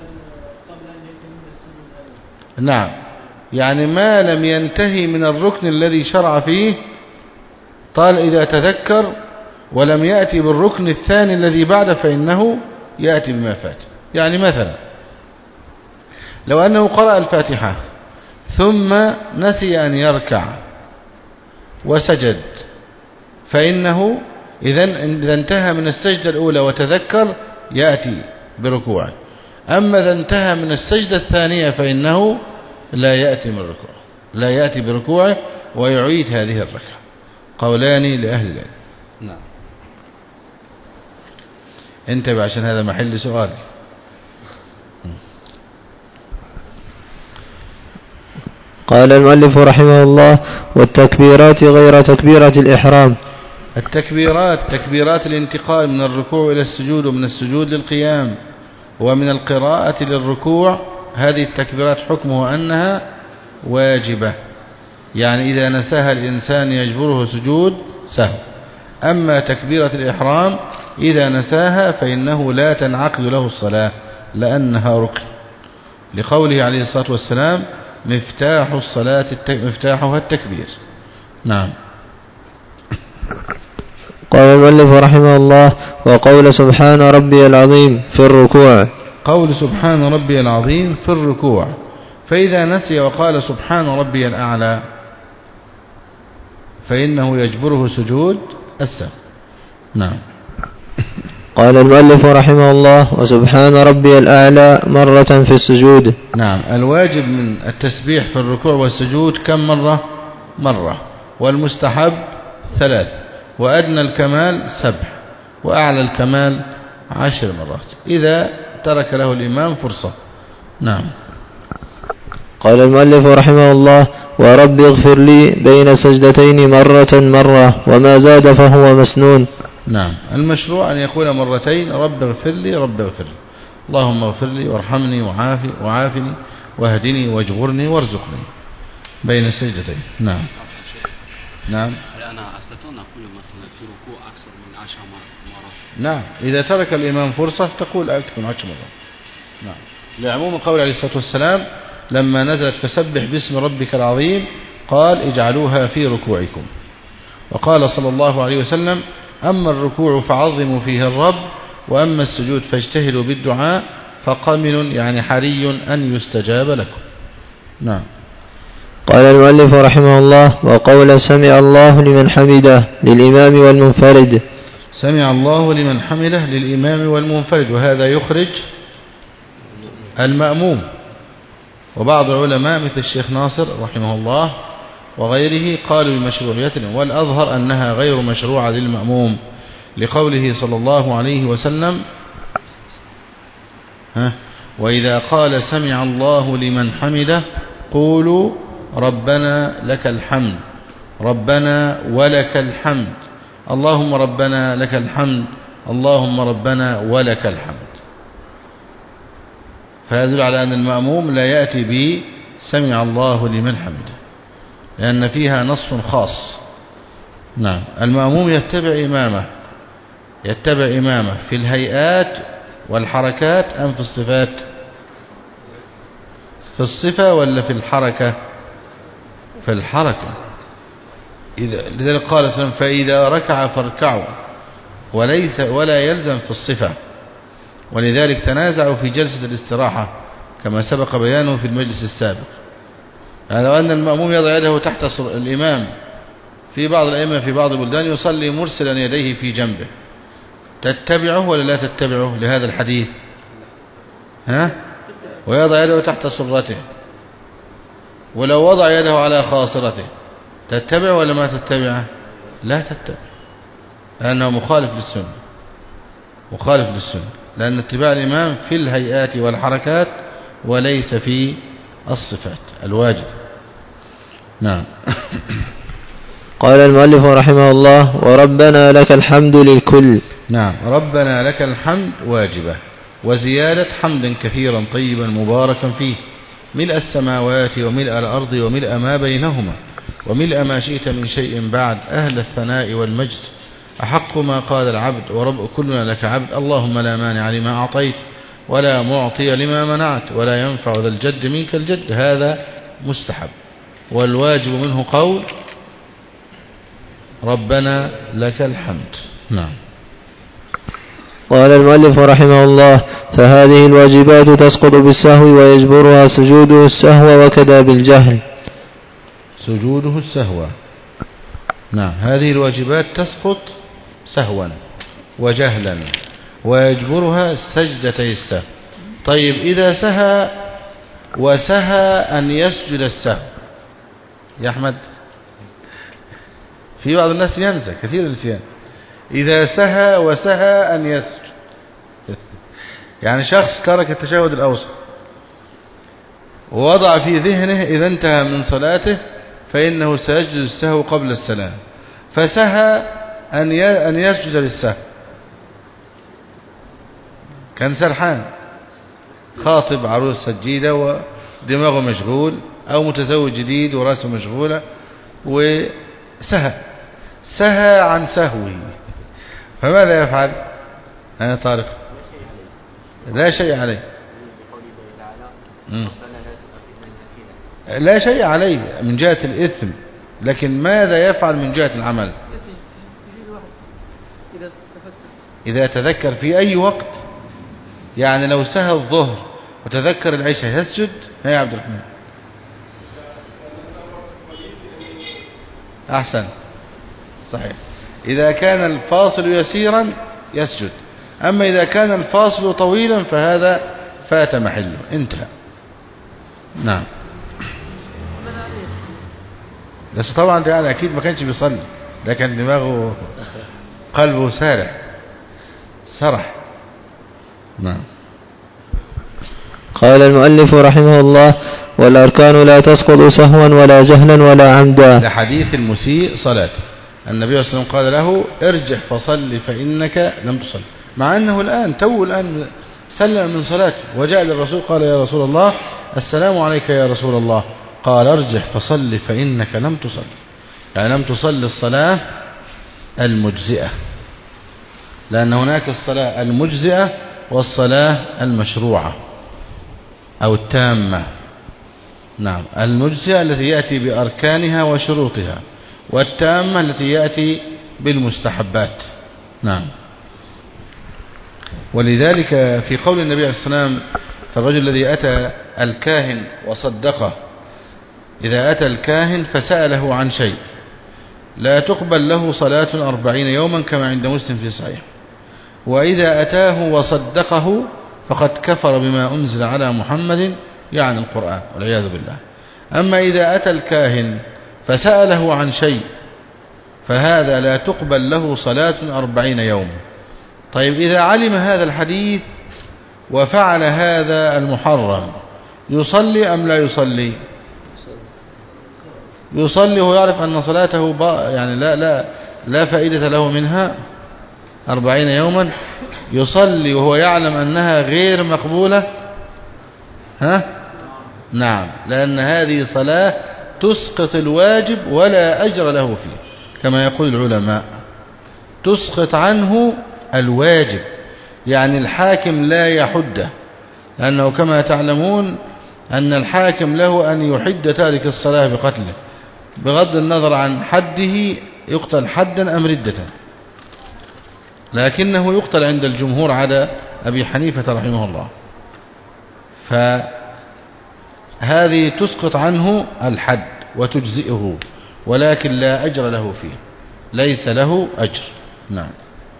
نعم، يعني ما لم ينتهي من الركن الذي شرع فيه، قال إذا تذكر ولم يأتي بالركن الثاني الذي بعد فإنه يأتي بما فات. يعني مثلا لو أنه قرأ الفاتحة ثم نسي أن يركع وسجد، فإنه إذا انتهى من السجدة الأولى وتذكر يأتي بركوعه، أما إذا انتهى من السجدة الثانية فإنه لا يأتي بركوعه ويعيد هذه الركعة. قولان لأهل العلم. نعم، انتبه عشان هذا محل سؤال. قال المؤلف رحمه الله: والتكبيرات غير تكبيرة الإحرام. التكبيرات تكبيرات الانتقال من الركوع إلى السجود ومن السجود للقيام ومن القراءة للركوع، هذه التكبيرات حكمه أنها واجبة، يعني إذا نساها الإنسان يجبره سجود سهو. أما تكبيرة الإحرام إذا نساها فإنه لا تنعقد له الصلاة لأنها ركن، لقوله عليه الصلاة والسلام: مفتاح الصلاة مفتاحها التكبير. نعم. قال المؤلف رحمه الله: وقول سبحان ربي العظيم في الركوع. قول سبحان ربي العظيم في الركوع، فإذا نسي وقال سبحان ربي الأعلى فإنه يجبره سجود السهو. نعم. قال المؤلف رحمه الله: وسبحان ربي الأعلى مرة في السجود. نعم، الواجب من التسبيح في الركوع والسجود كم مرة، والمستحب 3، وأدنى الكمال 7، وأعلى الكمال 10 مرات إذا ترك له الإمام فرصة. نعم. قال المؤلف رحمه الله: ورب اغفر لي بين سجدتين مرة وما زاد فهو مسنون. نعم، المشروع أن يقول مرتين رب اغفر لي رب اغفر لي، اللهم اغفر لي وارحمني وعافني واهدني واجبرني وارزقني بين السجدتين. نعم. نعم. أنا أستطيع أن أقول مثلا في ركوع أكثر من 10 مرات. نعم، إذا ترك الإمام فرصة تقول أكثر من 10 مرات. نعم، لعموم قول عليه الصلاة والسلام لما نزلت فسبح باسم ربك العظيم قال اجعلوها في ركوعكم. وقال صلى الله عليه وسلم أما الركوع فعظموا فيه الرب وأما السجود فاجتهدوا بالدعاء فقمن يعني حري أن يستجاب لكم. نعم. قال المؤلف رحمه الله: وقول سمع الله لمن حمده للإمام والمنفرد. سمع الله لمن حمده للإمام والمنفرد، وهذا يخرج المأموم. وبعض العلماء مثل الشيخ ناصر رحمه الله وغيره قالوا بمشروعيتها، والأظهر أنها غير مشروعة للمأموم لقوله صلى الله عليه وسلم وإذا قال سمع الله لمن حمده قولوا ربنا لك الحمد ربنا ولك الحمد اللهم ربنا لك الحمد اللهم ربنا ولك الحمد. فيدل على أن المأموم لا يأتي به سمع الله لمن حمده لأن فيها نص خاص. نعم. المأموم يتبع إمامه في الهيئات والحركات أم في الصفات؟ في الصفة ولا في الحركة؟ في الحركة. لذلك قال صلى الله عليه وسلم فإذا ركع فاركعوا ولا يلزم في الصفة. ولذلك تنازعوا في جلسة الاستراحة كما سبق بيانه في المجلس السابق. يعني لو أن المأموم يضع يده تحت الإمام في بعض الأئمة في بعض البلدان يصلي مرسلا يديه في جنبه، تتبعه ولا لا تتبعه لهذا الحديث؟ ويضع يده تحت سرته، ولو وضع يده على خاصرته تتبع ولا ما تتبعه؟ لا تتبع، لأنه مخالف للسنة، لأن اتباع الإمام في الهيئات والحركات وليس في الصفات الواجب. نعم. قال المؤلف رحمه الله: وربنا لك الحمد للكل. نعم، ربنا لك الحمد واجبة، وزيادة حمدا كثيرا طيبا مباركا فيه ملء السماوات وملء الأرض وملء ما بينهما وملء ما شئت من شيء بعد أهل الثناء والمجد أحق ما قال العبد ورب كلنا لك عبد اللهم لا مانع لما أعطيت ولا معطي لما منعت ولا ينفع ذا الجد منك الجد. هذا مستحب، والواجب منه قول ربنا لك الحمد. نعم. قال المؤلف رحمه الله: فهذه الواجبات تسقط بالسهو ويجبرها سجوده السهو وكذا بالجهل. سجوده السهو. نعم، هذه الواجبات تسقط سهوا وجهلا ويجبرها سجدتي السهو. طيب إذا سهى وسهى أن يسجد السهو يا أحمد، في بعض الناس ينسى كثير النسيان. إذا سهى وسهى أن يسجد يعني شخص ترك التشهد الأوسط ووضع في ذهنه إذا انتهى من صلاته فإنه سيسجد السهو قبل السلام، فسهى أن يسجد للسهو، كان سرحان خاطب عروس جديدة ودماغه مشغول، أو متزوج جديد ورأسه مشغولة وسهى عن سهوه، فماذا يفعل؟ أنا طارق لا شيء عليه، لا شيء عليه من جهة الإثم، لكن ماذا يفعل من جهة العمل؟ إذا تذكر في أي وقت، يعني لو سهى الظهر وتذكر العشاء يسجد. يا عبد الرحمن أحسن، صحيح. إذا كان الفاصل يسيرا يسجد، أما إذا كان الفاصل طويلا فهذا فات محله، انتهى. نعم. بس طبعا يعني أكيد ما كانش بيصلي، ده كان دماغه قلبه سرح. نعم. قال المؤلف رحمه الله: والأركان لا تسقط سهوا ولا جهلا ولا عمدا. لحديث المسيء صلاته، النبي صلى الله عليه وسلم قال له ارجع فصل فإنك لم تصل، مع أنه الآن سلم من صلاته وجاء للرسول قال يا رسول الله السلام عليك يا رسول الله، قال ارجع فصل فإنك لم تصل، يعني لم تصل الصلاة المجزئة، لأن هناك الصلاة المجزئة والصلاة المشروعة أو التامة. نعم، المجزئة التي يأتي بأركانها وشروطها، والتامة التي يأتي بالمستحبات. نعم. ولذلك في قول النبي عليه الصلاة والسلام فالرجل الذي أتى الكاهن وصدقه، إذا أتى الكاهن فسأله عن شيء لا تقبل له صلاة 40 يوما كما عند مسلم في صحيح، وإذا أتاه وصدقه فقد كفر بما أنزل على محمد، يعني القرآن والعياذ بالله. أما إذا أتى الكاهن فسأله عن شيء فهذا لا تقبل له صلاة 40 يوما. طيب إذا علم هذا الحديث وفعل هذا المحرم يصلي أم لا يصلي؟ يصلي ويعرف أن صلاته يعني لا فائدة له منها 40 يوما، يصلي وهو يعلم أنها غير مقبولة. نعم، لأن هذه صلاة تسقط الواجب ولا أجر له فيه كما يقول العلماء، تسقط عنه الواجب، يعني الحاكم لا يحده، لأنه كما تعلمون أن الحاكم له أن يحد تارك الصلاة بقتله بغض النظر عن حده، يقتل حدا أم ردة، لكنه يقتل عند الجمهور على أبي حنيفة رحمه الله. فهذه تسقط عنه الحد وتجزئه، ولكن لا أجر له فيه، ليس له أجر. نعم.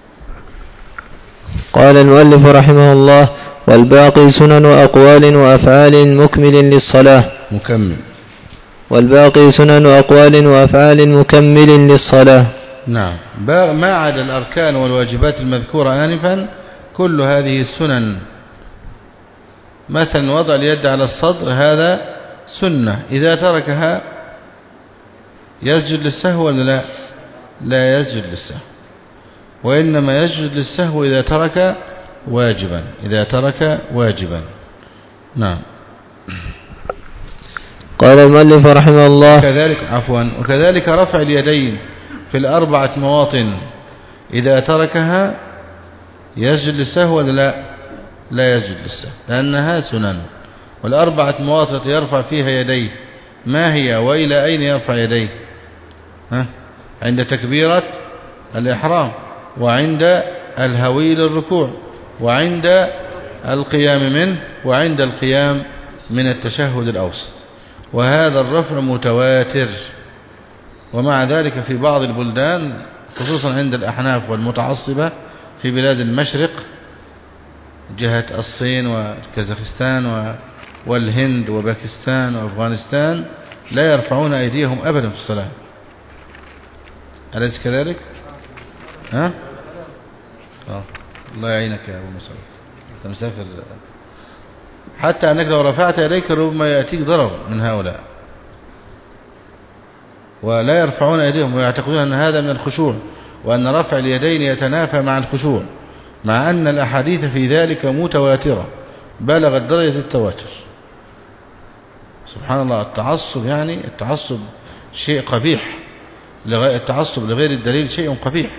قال المؤلف رحمه الله: والباقي سنن أقوال وأفعال مكمل للصلاة. والباقي سنن أقوال وأفعال مكمل للصلاة. نعم، ما عدا الأركان والواجبات المذكورة آنفا كل هذه السنن. مثلا وضع اليد على الصدر هذا سنة، إذا تركها يسجد للسهو ولا لا يسجد للسهو، وإنما يسجد للسهو إذا ترك واجبا. نعم. قال المؤلف رحمه الله: وكذلك رفع اليدين في ال4 مواطن إذا تركها يسجد للسهو ولا لا يسجد للسهو، لأنها سنن. وال4 مواطن التي يرفع فيها يديه ما هي وإلى أين يرفع يديه؟ عند تكبيرة الإحرام، وعند الهوي للركوع، وعند القيام منه، وعند القيام من التشهد الأوسط. وهذا الرفع متواتر. ومع ذلك في بعض البلدان خصوصا عند الأحناف والمتعصبة في بلاد المشرق جهة الصين وكازاخستان والهند وباكستان وأفغانستان لا يرفعون أيديهم أبدا في الصلاة. أليس كذلك؟ الله يعينك يا أبو مسعود، أنت مسافر، حتى أنك لو رفعت يديك ربما يأتيك ضرر من هؤلاء، ولا يرفعون أيديهم ويعتقدون أن هذا من الخشوع، وأن رفع اليدين يتنافى مع الخشوع، مع أن الأحاديث في ذلك متواترة بلغت درجة التواتر. سبحان الله، التعصب شيء قبيح، التعصب لغير الدليل شيء قبيح.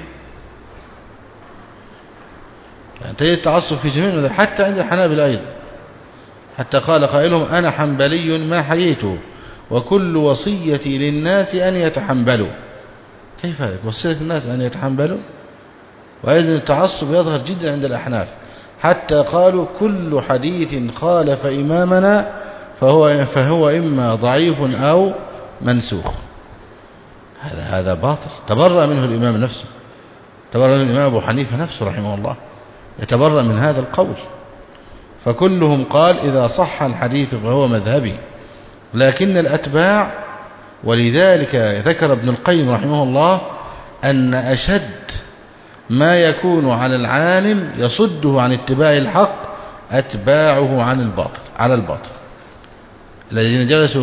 يعني تجد التعصب في جميع المذاهب حتى عند الحنابلة أيضا، حتى قال قائلهم: أنا حنبلي ما حييت وكل وصيتي للناس أن يتحنبلوا. كيف هذا؟ وصية الناس أن يتحنبلوا؟ وأيضا التعصب يظهر جدا عند الأحناف، حتى قالوا: كل حديث خالف إمامنا فهو إما ضعيف أو منسوخ. هذا باطل، تبرأ منه الإمام نفسه، تبرأ منه الإمام أبو حنيفة نفسه رحمه الله، يتبرأ من هذا القول. فكلهم قال إذا صح الحديث فهو مذهبي. لكن الأتباع، ولذلك ذكر ابن القيم رحمه الله أن أشد ما يكون على العالم يصده عن اتباع الحق أتباعه على الباطل، الذين جلسوا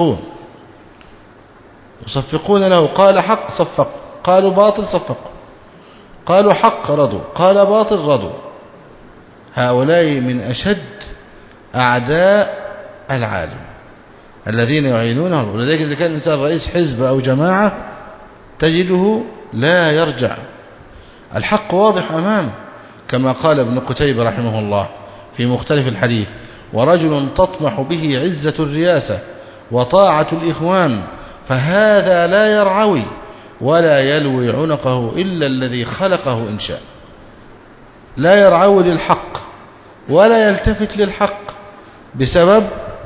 يصفقون له، قال حق صفق، قالوا باطل صفق، قالوا حق رضوا، قال باطل رضوا. هؤلاء من أشد أعداء العالم الذين يعينونه. ولذلك إذا كان الإنسان رئيس حزب أو جماعة تجده لا يرجع، الحق واضح أمامه، كما قال ابن قتيبة رحمه الله في مختلف الحديث: ورجل تطمح به عزة الرياسة وطاعة الإخوان فهذا لا يرعوي ولا يلوي عنقه إلا الذي خلقه إن شاء. لا يرعوي للحق ولا يلتفت للحق بسبب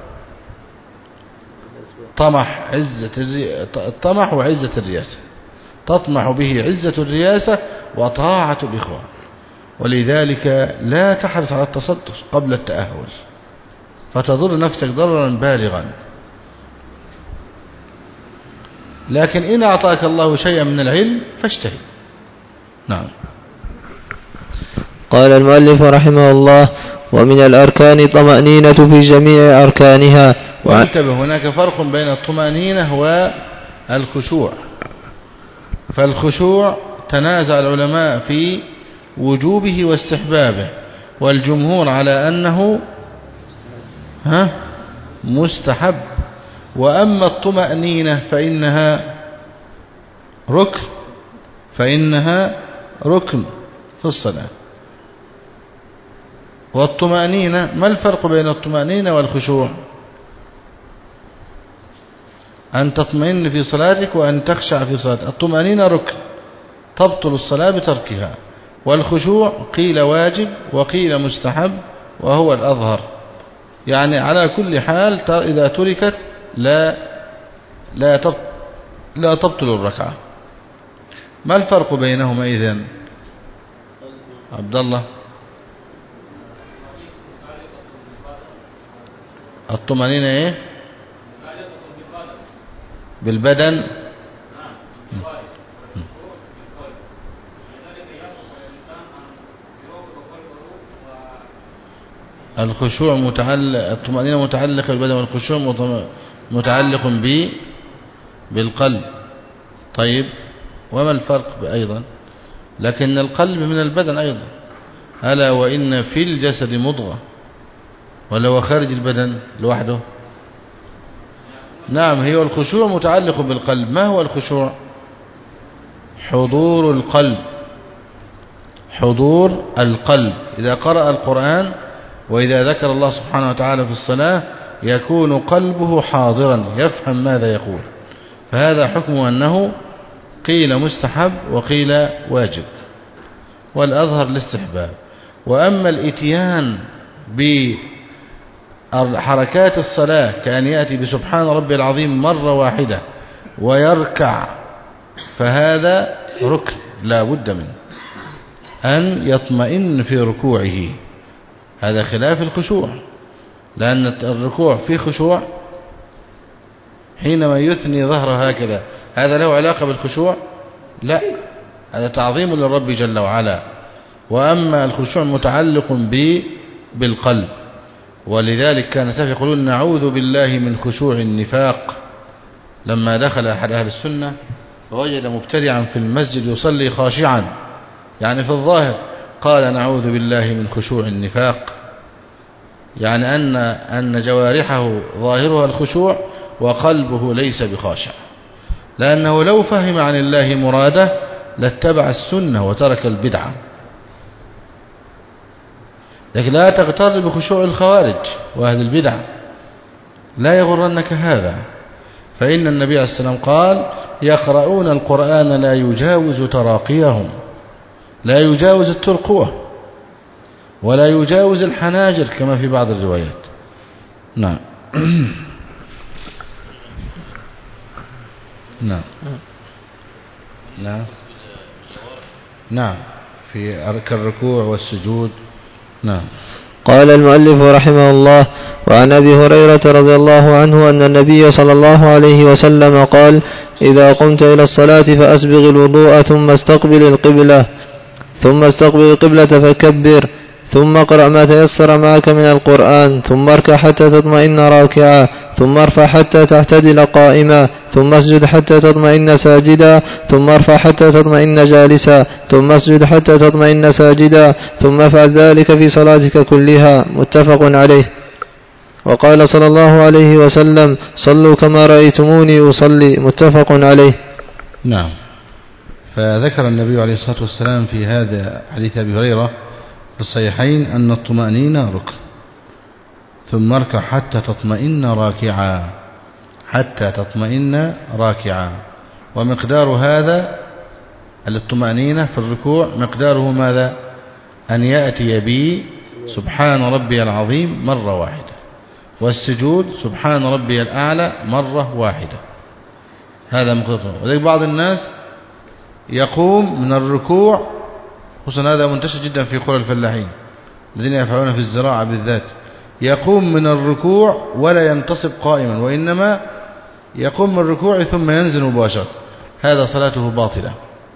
الطمح وعزة الرياسة، تطمح به عزة الرياسة وطاعة الإخوان، ولذلك لا تحرص على التصدر قبل التأهل فتضر نفسك ضررا بالغا. لكن إن أعطاك الله شيئا من العلم فاجتهد. نعم. قال المؤلف رحمه الله: ومن الأركان طمأنينة في جميع أركانها. وانتبه، هناك فرق بين الطمأنينة والخشوع. فالخشوع تنازع العلماء في وجوبه واستحبابه، والجمهور على أنه مستحب. وأما الطمأنينة فإنها ركن في الصلاة. والطمأنينة، ما الفرق بين الطمأنينة والخشوع؟ أن تطمئن في صلاتك وأن تخشع في صلاتك. الطمأنينة ركن تبطل الصلاة بتركها، والخشوع قيل واجب وقيل مستحب وهو الأظهر. يعني على كل حال إذا تركت لا تبطل الركعة. ما الفرق بينهما إذن عبد الله؟ الطمأنينة إيه؟ بالبدن. الخشوع الطمأنينة متعلقة بالبدن، والخشوع متعلق بالقلب. طيب، وما الفرق أيضا؟ لكن القلب من البدن أيضا. ألا وإن في الجسد مضغة، ولا هو خارج البدن لوحده؟ نعم، هي الخشوع متعلق بالقلب. ما هو الخشوع؟ حضور القلب. حضور القلب إذا قرأ القرآن وإذا ذكر الله سبحانه وتعالى في الصلاة يكون قلبه حاضرا يفهم ماذا يقول. فهذا حكمه أنه قيل مستحب وقيل واجب، والأظهر الاستحباب. وأما الإتيان بحركات الصلاة كأن يأتي بسبحان ربي العظيم مرة واحدة ويركع، فهذا ركن لا بد منه أن يطمئن في ركوعه. هذا خلاف الخشوع، لأن الركوع فيه خشوع حينما يثني ظهره هكذا، هذا له علاقة بالخشوع؟ لا، هذا تعظيم للرب جل وعلا. وأما الخشوع متعلق بالقلب، ولذلك كان السلف يقولون: نعوذ بالله من خشوع النفاق. لما دخل أحد أهل السنة فوجد مبتدعا في المسجد يصلي خاشعا، يعني في الظاهر، قال: نعوذ بالله من خشوع النفاق، يعني أن جوارحه ظاهرها الخشوع وقلبه ليس بخاشع، لأنه لو فهم عن الله مراده لاتبع السنة وترك البدعة. لكن لا تغتر بخشوع الخوارج وأهل البدع، لا يغرنك هذا، فإن النبي عليه السلام قال: يقرؤون القرآن لا يجاوز تراقيهم، لا يجاوز الترقوة ولا يجاوز الحناجر كما في بعض الروايات. نعم. نعم. نعم. نعم، في الركوع والسجود. نعم. قال المؤلف رحمه الله: وعن أبي هريرة رضي الله عنه أن النبي صلى الله عليه وسلم قال: إذا قمت إلى الصلاة فأسبغ الوضوء ثم استقبل القبلة فكبر، ثم اقرأ ما تيسر معك من القرآن، ثم اركع حتى تطمئن راكعا، ثم ارفع حتى تعتدل قائما، ثم اسجد حتى تطمئن ساجدا، ثم ارفع حتى تطمئن جالسا، ثم اسجد حتى تطمئن ساجدا، ثم افعل ذلك في صلاتك كلها. متفق عليه. وقال صلى الله عليه وسلم: صلوا كما رأيتموني أصلي. متفق عليه. نعم. فذكر النبي عليه الصلاة والسلام في هذا حديث أبي هريرة في الصحيحين أن الطمأنينة ركن، ثم اركع حتى تطمئن راكعا، حتى تطمئن راكعا. ومقدار هذا الطمأنينة في الركوع مقداره ماذا؟ أن يأتي بي سبحان ربي العظيم مرة واحدة، والسجود سبحان ربي الأعلى مرة واحدة. هذا مقدار. وذلك بعض الناس يقوم من الركوع، خصوصا هذا منتشر جدا في قرى الفلاحين الذين يفعلون في الزراعة بالذات، يقوم من الركوع ولا ينتصب قائما، وإنما يقوم من الركوع ثم ينزل مباشرة. هذا صلاته باطلة،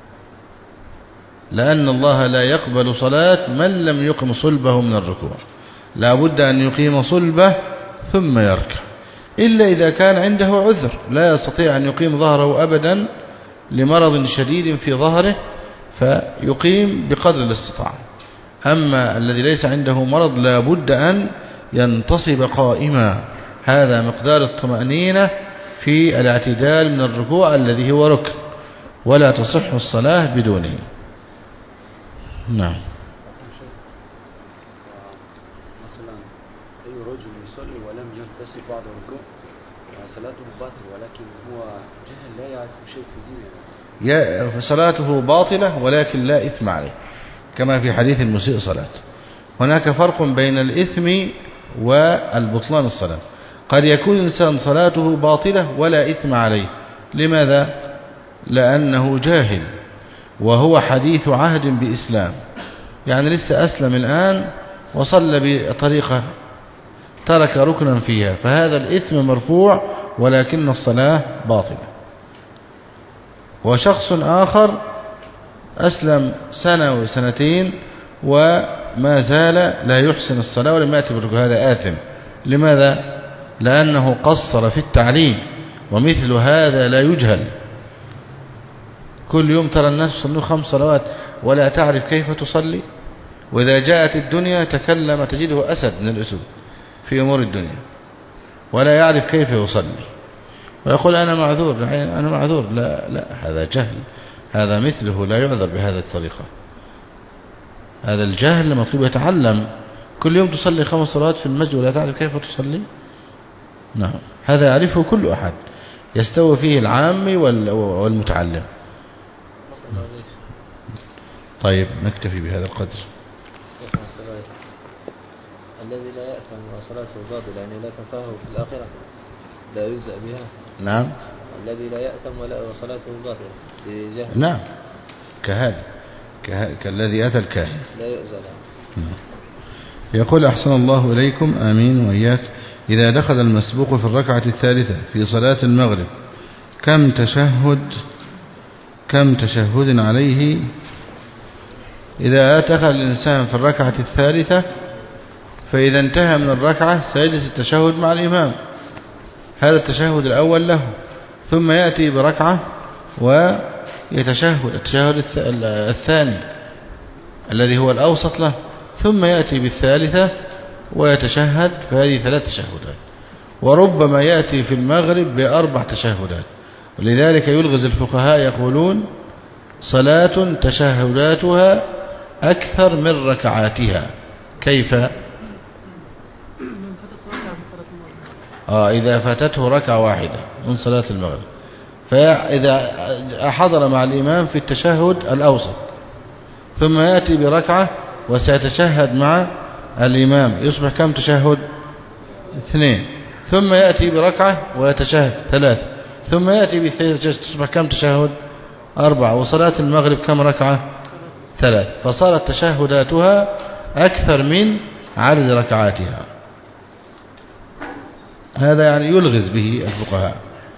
لأن الله لا يقبل صلاة من لم يقم صلبه من الركوع. لا بد أن يقيم صلبه ثم يركع، إلا إذا كان عنده عذر لا يستطيع أن يقيم ظهره أبدا لمرض شديد في ظهره، فيقيم بقدر الاستطاعة. أما الذي ليس عنده مرض لا بد أن ينتصب قائما. هذا مقدار الطمأنينة في الاعتدال من الركوع الذي هو ركن، ولا تصح الصلاة بدونه. نعم. مثلا أي رجل يصلي ولم ينتصب بعد الركوع صلاته باطلة، ولكن هو جهل لا يعرف شيء في دينه، صلاته باطلة ولكن لا إثم عليه، كما في حديث المسيء صلاة. هناك فرق بين الإثم والبطلان الصلاة. قد يكون الإنسان صلاته باطلة ولا إثم عليه. لماذا؟ لأنه جاهل وهو حديث عهد بإسلام، يعني لسه أسلم الآن وصلى بطريقة ترك ركنا فيها، فهذا الإثم مرفوع ولكن الصلاة باطلة. وشخص آخر أسلم سنة وسنتين وما زال لا يحسن الصلاة ولم يأتي بالركوع، هذا آثم. لماذا؟ لأنه قصر في التعليم، ومثل هذا لا يجهل. كل يوم ترى الناس يصلون 5 صلوات ولا تعرف كيف تصلي، وإذا جاءت الدنيا تكلم تجده أسد من الأسود في أمور الدنيا، ولا يعرف كيف يصلي، ويقول أنا معذور، أنا معذور. لا، هذا جهل، هذا مثله لا يعذر بهذه الطريقة. هذا الجهل مطلوب يتعلم. كل يوم تصلي 5 صلوات في المسجد ولا تعرف كيف تصلي؟ نعم، هذا يعرفه كل أحد، يستوي فيه العام والمتعلم. طيب نكتفي بهذا القدر. الذي لا يأثم وصلاته باطلة يعني لا تنفعه في الآخرة، لا يجزأ بها. نعم. الذي لا يأثم وصلاته باطلة بجهل. نعم، كهذا كالذي أتى الكاهن لا يؤذى له. يقول أحسن الله إليكم، آمين وإياك. إذا دخل المسبوق في الركعة الثالثة في صلاة المغرب كم تشهد عليه؟ إذا دخل الإنسان في الركعة الثالثة فإذا انتهى من الركعة سيجلس التشهد مع الإمام، هذا التشهد الأول له، ثم يأتي بركعة ويتشهد التشهد الثاني الذي هو الأوسط له، ثم يأتي بالثالثة ويتشهد، فهذه 3 تشهدات. وربما يأتي في المغرب ب4 تشهدات، ولذلك يلغز الفقهاء يقولون صلاة تشهداتها أكثر من ركعاتها. كيف؟ إذا فاتته ركعة واحدة من صلاة المغرب، فإذا حضر مع الإمام في التشهد الأوسط ثم يأتي بركعة وسيتشهد مع الإمام، يصبح كم تشهد؟ 2. ثم يأتي بركعة ويتشهد 3، ثم يأتي بالثالثة تصبح كم تشهد؟ 4. وصلاة المغرب كم ركعة؟ 3. فصارت تشهداتها أكثر من عدد ركعاتها. هذا يعني يلغز به الفقهاء.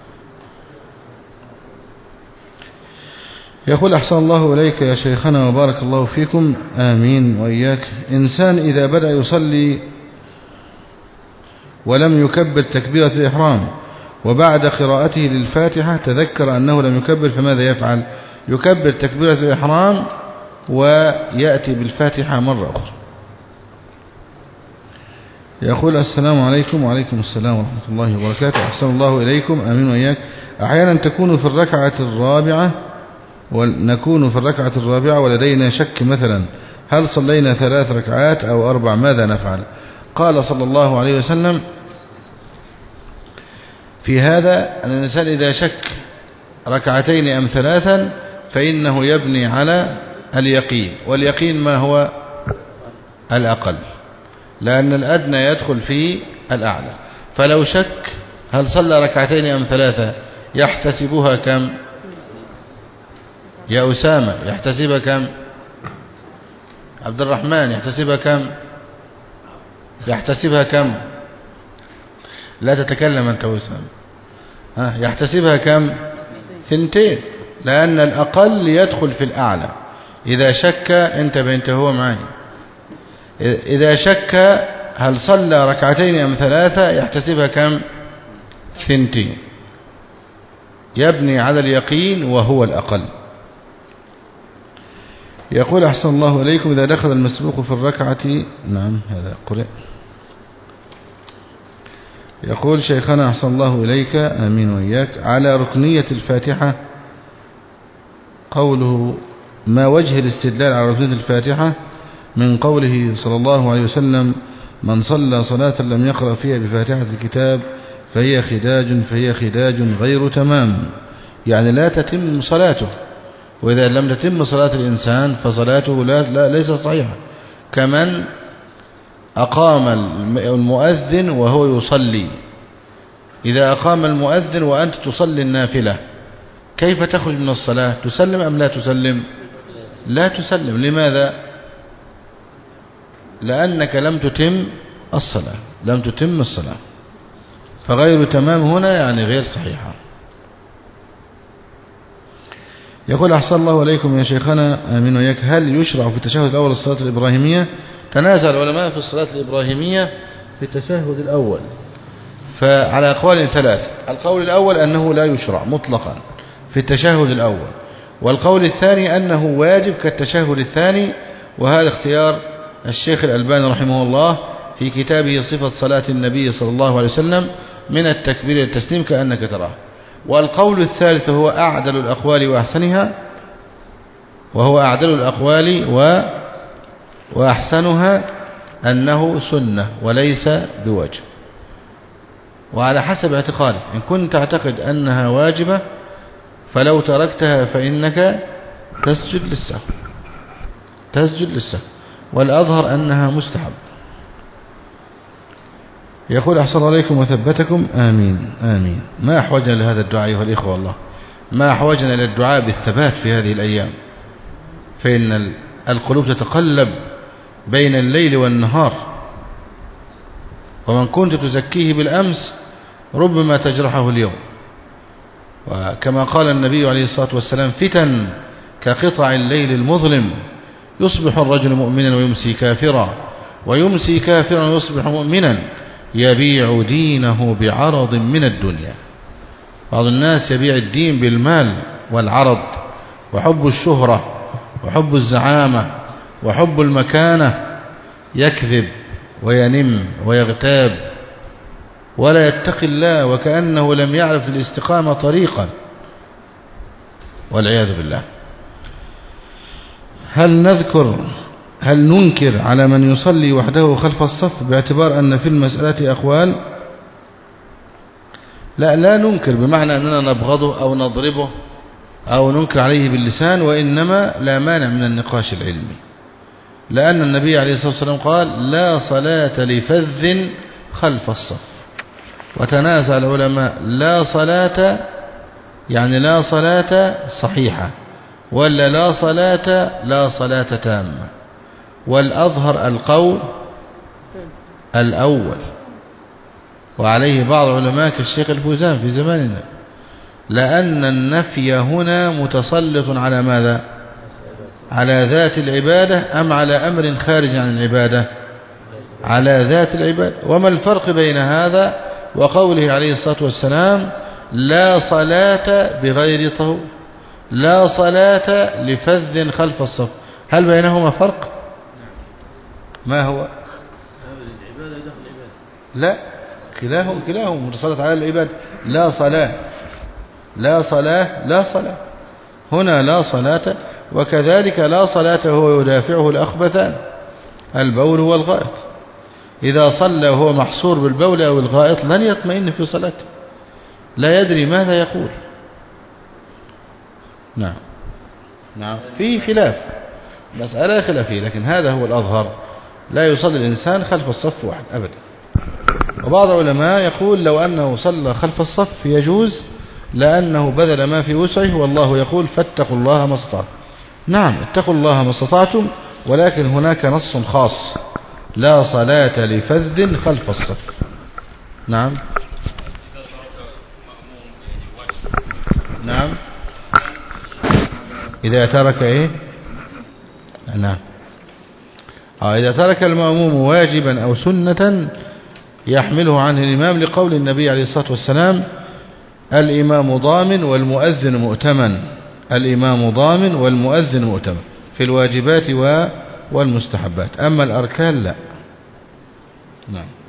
يقول أحسن الله إليك يا شيخنا وبارك الله فيكم، آمين وإياك. إنسان إذا بدأ يصلي ولم يكبر تكبيرة الإحرام وبعد قراءته للفاتحة تذكر أنه لم يكبر، فماذا يفعل؟ يكبر تكبيرة الإحرام ويأتي بالفاتحة مرة أخرى. يقول السلام عليكم. وعليكم السلام ورحمة الله وبركاته. أحسن الله إليكم. آمين وإياك. أحيانا نكون في الركعة الرابعة ولدينا شك، مثلا هل صلينا 3 ركعات أو 4؟ ماذا نفعل؟ قال صلى الله عليه وسلم في هذا أن الإنسان إذا شك 2 أم 3 فإنه يبني على اليقين، واليقين ما هو الأقل، لأن الأدنى يدخل في الأعلى. فلو شك هل صلى 2 أم 3 يحتسبها كم؟ يا أسامة يحتسبها كم؟ عبد الرحمن يحتسبها كم؟ يحتسبها كم؟ لا تتكلم أنت أسامة. يحتسبها كم؟ 2، لأن الأقل يدخل في الأعلى. إذا شك انتبه هو معي، إذا شك هل صلى 2 أم 3 يحتسبها كم؟ 2، يبني على اليقين وهو الأقل. يقول أحسن الله إليكم إذا دخل المسبوق في الركعة، نعم هذا قرئ. يقول شيخنا أحسن الله إليك آمين وإياك على ركنية الفاتحة قوله ما وجه الاستدلال على ركنية الفاتحة من قوله صلى الله عليه وسلم من صلى صلاة لم يقرأ فيها بفاتحة الكتاب فهي خداج غير تمام، يعني لا تتم صلاته، وإذا لم تتم صلاة الإنسان فصلاته ليس صحيحة. كمن أقام المؤذن وهو يصلي، إذا أقام المؤذن وأنت تصلي النافلة كيف تخرج من الصلاة؟ تسلم أم لا تسلم؟ لا تسلم. لماذا؟ لأنك لم تتم الصلاة. فغير تمام هنا يعني غير صحيحة. يقول أحسن الله إليكم يا شيخنا آمين وإياك هل يشرع في التشهد الأول الصلاة الإبراهيمية؟ تنازع العلماء في الصلاة الإبراهيمية في التشهد الأول فعلى أقوال 3. القول الأول أنه لا يشرع مطلقا في التشهد الأول، والقول الثاني أنه واجب كالتشهد الثاني، وهذا اختيار الشيخ الألباني رحمه الله في كتابه صفة صلاة النبي صلى الله عليه وسلم من التكبير إلى التسليم كأنك تراه. والقول الثالث هو أعدل الأقوال وأحسنها، وهو أعدل الأقوال وأحسنها أنه سنة وليس بواجب، وعلى حسب اعتقاده. إن كنت تعتقد أنها واجبة فلو تركتها فإنك تسجد للسهو، والأظهر أنها مستحب. يقول أحسن عليكم وثبتكم آمين آمين. ما أحوجنا لهذا الدعاء أيها الإخوة، والله ما أحوجنا إلى الدعاء بالثبات في هذه الأيام، فإن القلوب تتقلب بين الليل والنهار، ومن كنت تزكيه بالأمس ربما تجرحه اليوم. وكما قال النبي عليه الصلاة والسلام فتن كقطع الليل المظلم، يصبح الرجل مؤمنا ويمسي كافرا، ويمسي كافرا ويصبح مؤمنا، يبيع دينه بعرض من الدنيا. بعض الناس يبيع الدين بالمال والعرض وحب الشهرة وحب الزعامة وحب المكانة، يكذب وينم ويغتاب ولا يتقي الله، وكأنه لم يعرف الاستقامة طريقا، والعياذ بالله. هل ننكر على من يصلي وحده خلف الصف باعتبار أن في المسألة أقوال؟ لا ننكر بمعنى أننا نبغضه أو نضربه أو ننكر عليه باللسان، وإنما لا مانع من النقاش العلمي، لأن النبي عليه الصلاة والسلام قال لا صلاة لفذ خلف الصف. وتنازع العلماء لا صلاة يعني لا صلاة صحيحة، ولا لا صلاة تامة، والأظهر القول الأول، وعليه بعض العلماء كالشيخ الفوزان في زماننا، لأن النفي هنا متسلط على ماذا؟ على ذات العبادة أم على أمر خارج عن العبادة؟ على ذات العباد. وما الفرق بين هذا وقوله عليه الصلاة والسلام لا صلاة بغير طهور، لا صلاة لفذ خلف الصف؟ هل بينهما فرق؟ ما هو؟ لا، كلاهم صلاة على العباد. لا صلاة لا صلاة لا صلاة، هنا لا صلاة، وكذلك لا صلاة هو يدافعه الأخبثان البول والغائط. إذا صلى وهو محصور بالبول أو الغائط لن يطمئن في صلاته، لا يدري ماذا يقول. نعم في خلاف، مسألة خلافية، لكن هذا هو الأظهر، لا يصلي الإنسان خلف الصف واحد أبدا. وبعض العلماء يقول لو أنه صلى خلف الصف يجوز، لأنه بذل ما في وسعه، والله يقول فاتقوا الله ما استطعتم. نعم اتقوا الله ما استطعتم، ولكن هناك نص خاص لا صلاة لفذ خلف الصف. نعم إذا ترك إيه؟ نعم إذا ترك المأموم واجبا أو سنة يحمله عنه الإمام، لقول النبي عليه الصلاة والسلام الإمام ضامن والمؤذن مؤتمن، الإمام ضامن والمؤذن مؤتمن في الواجبات والمستحبات، أما الأركان لا. نعم.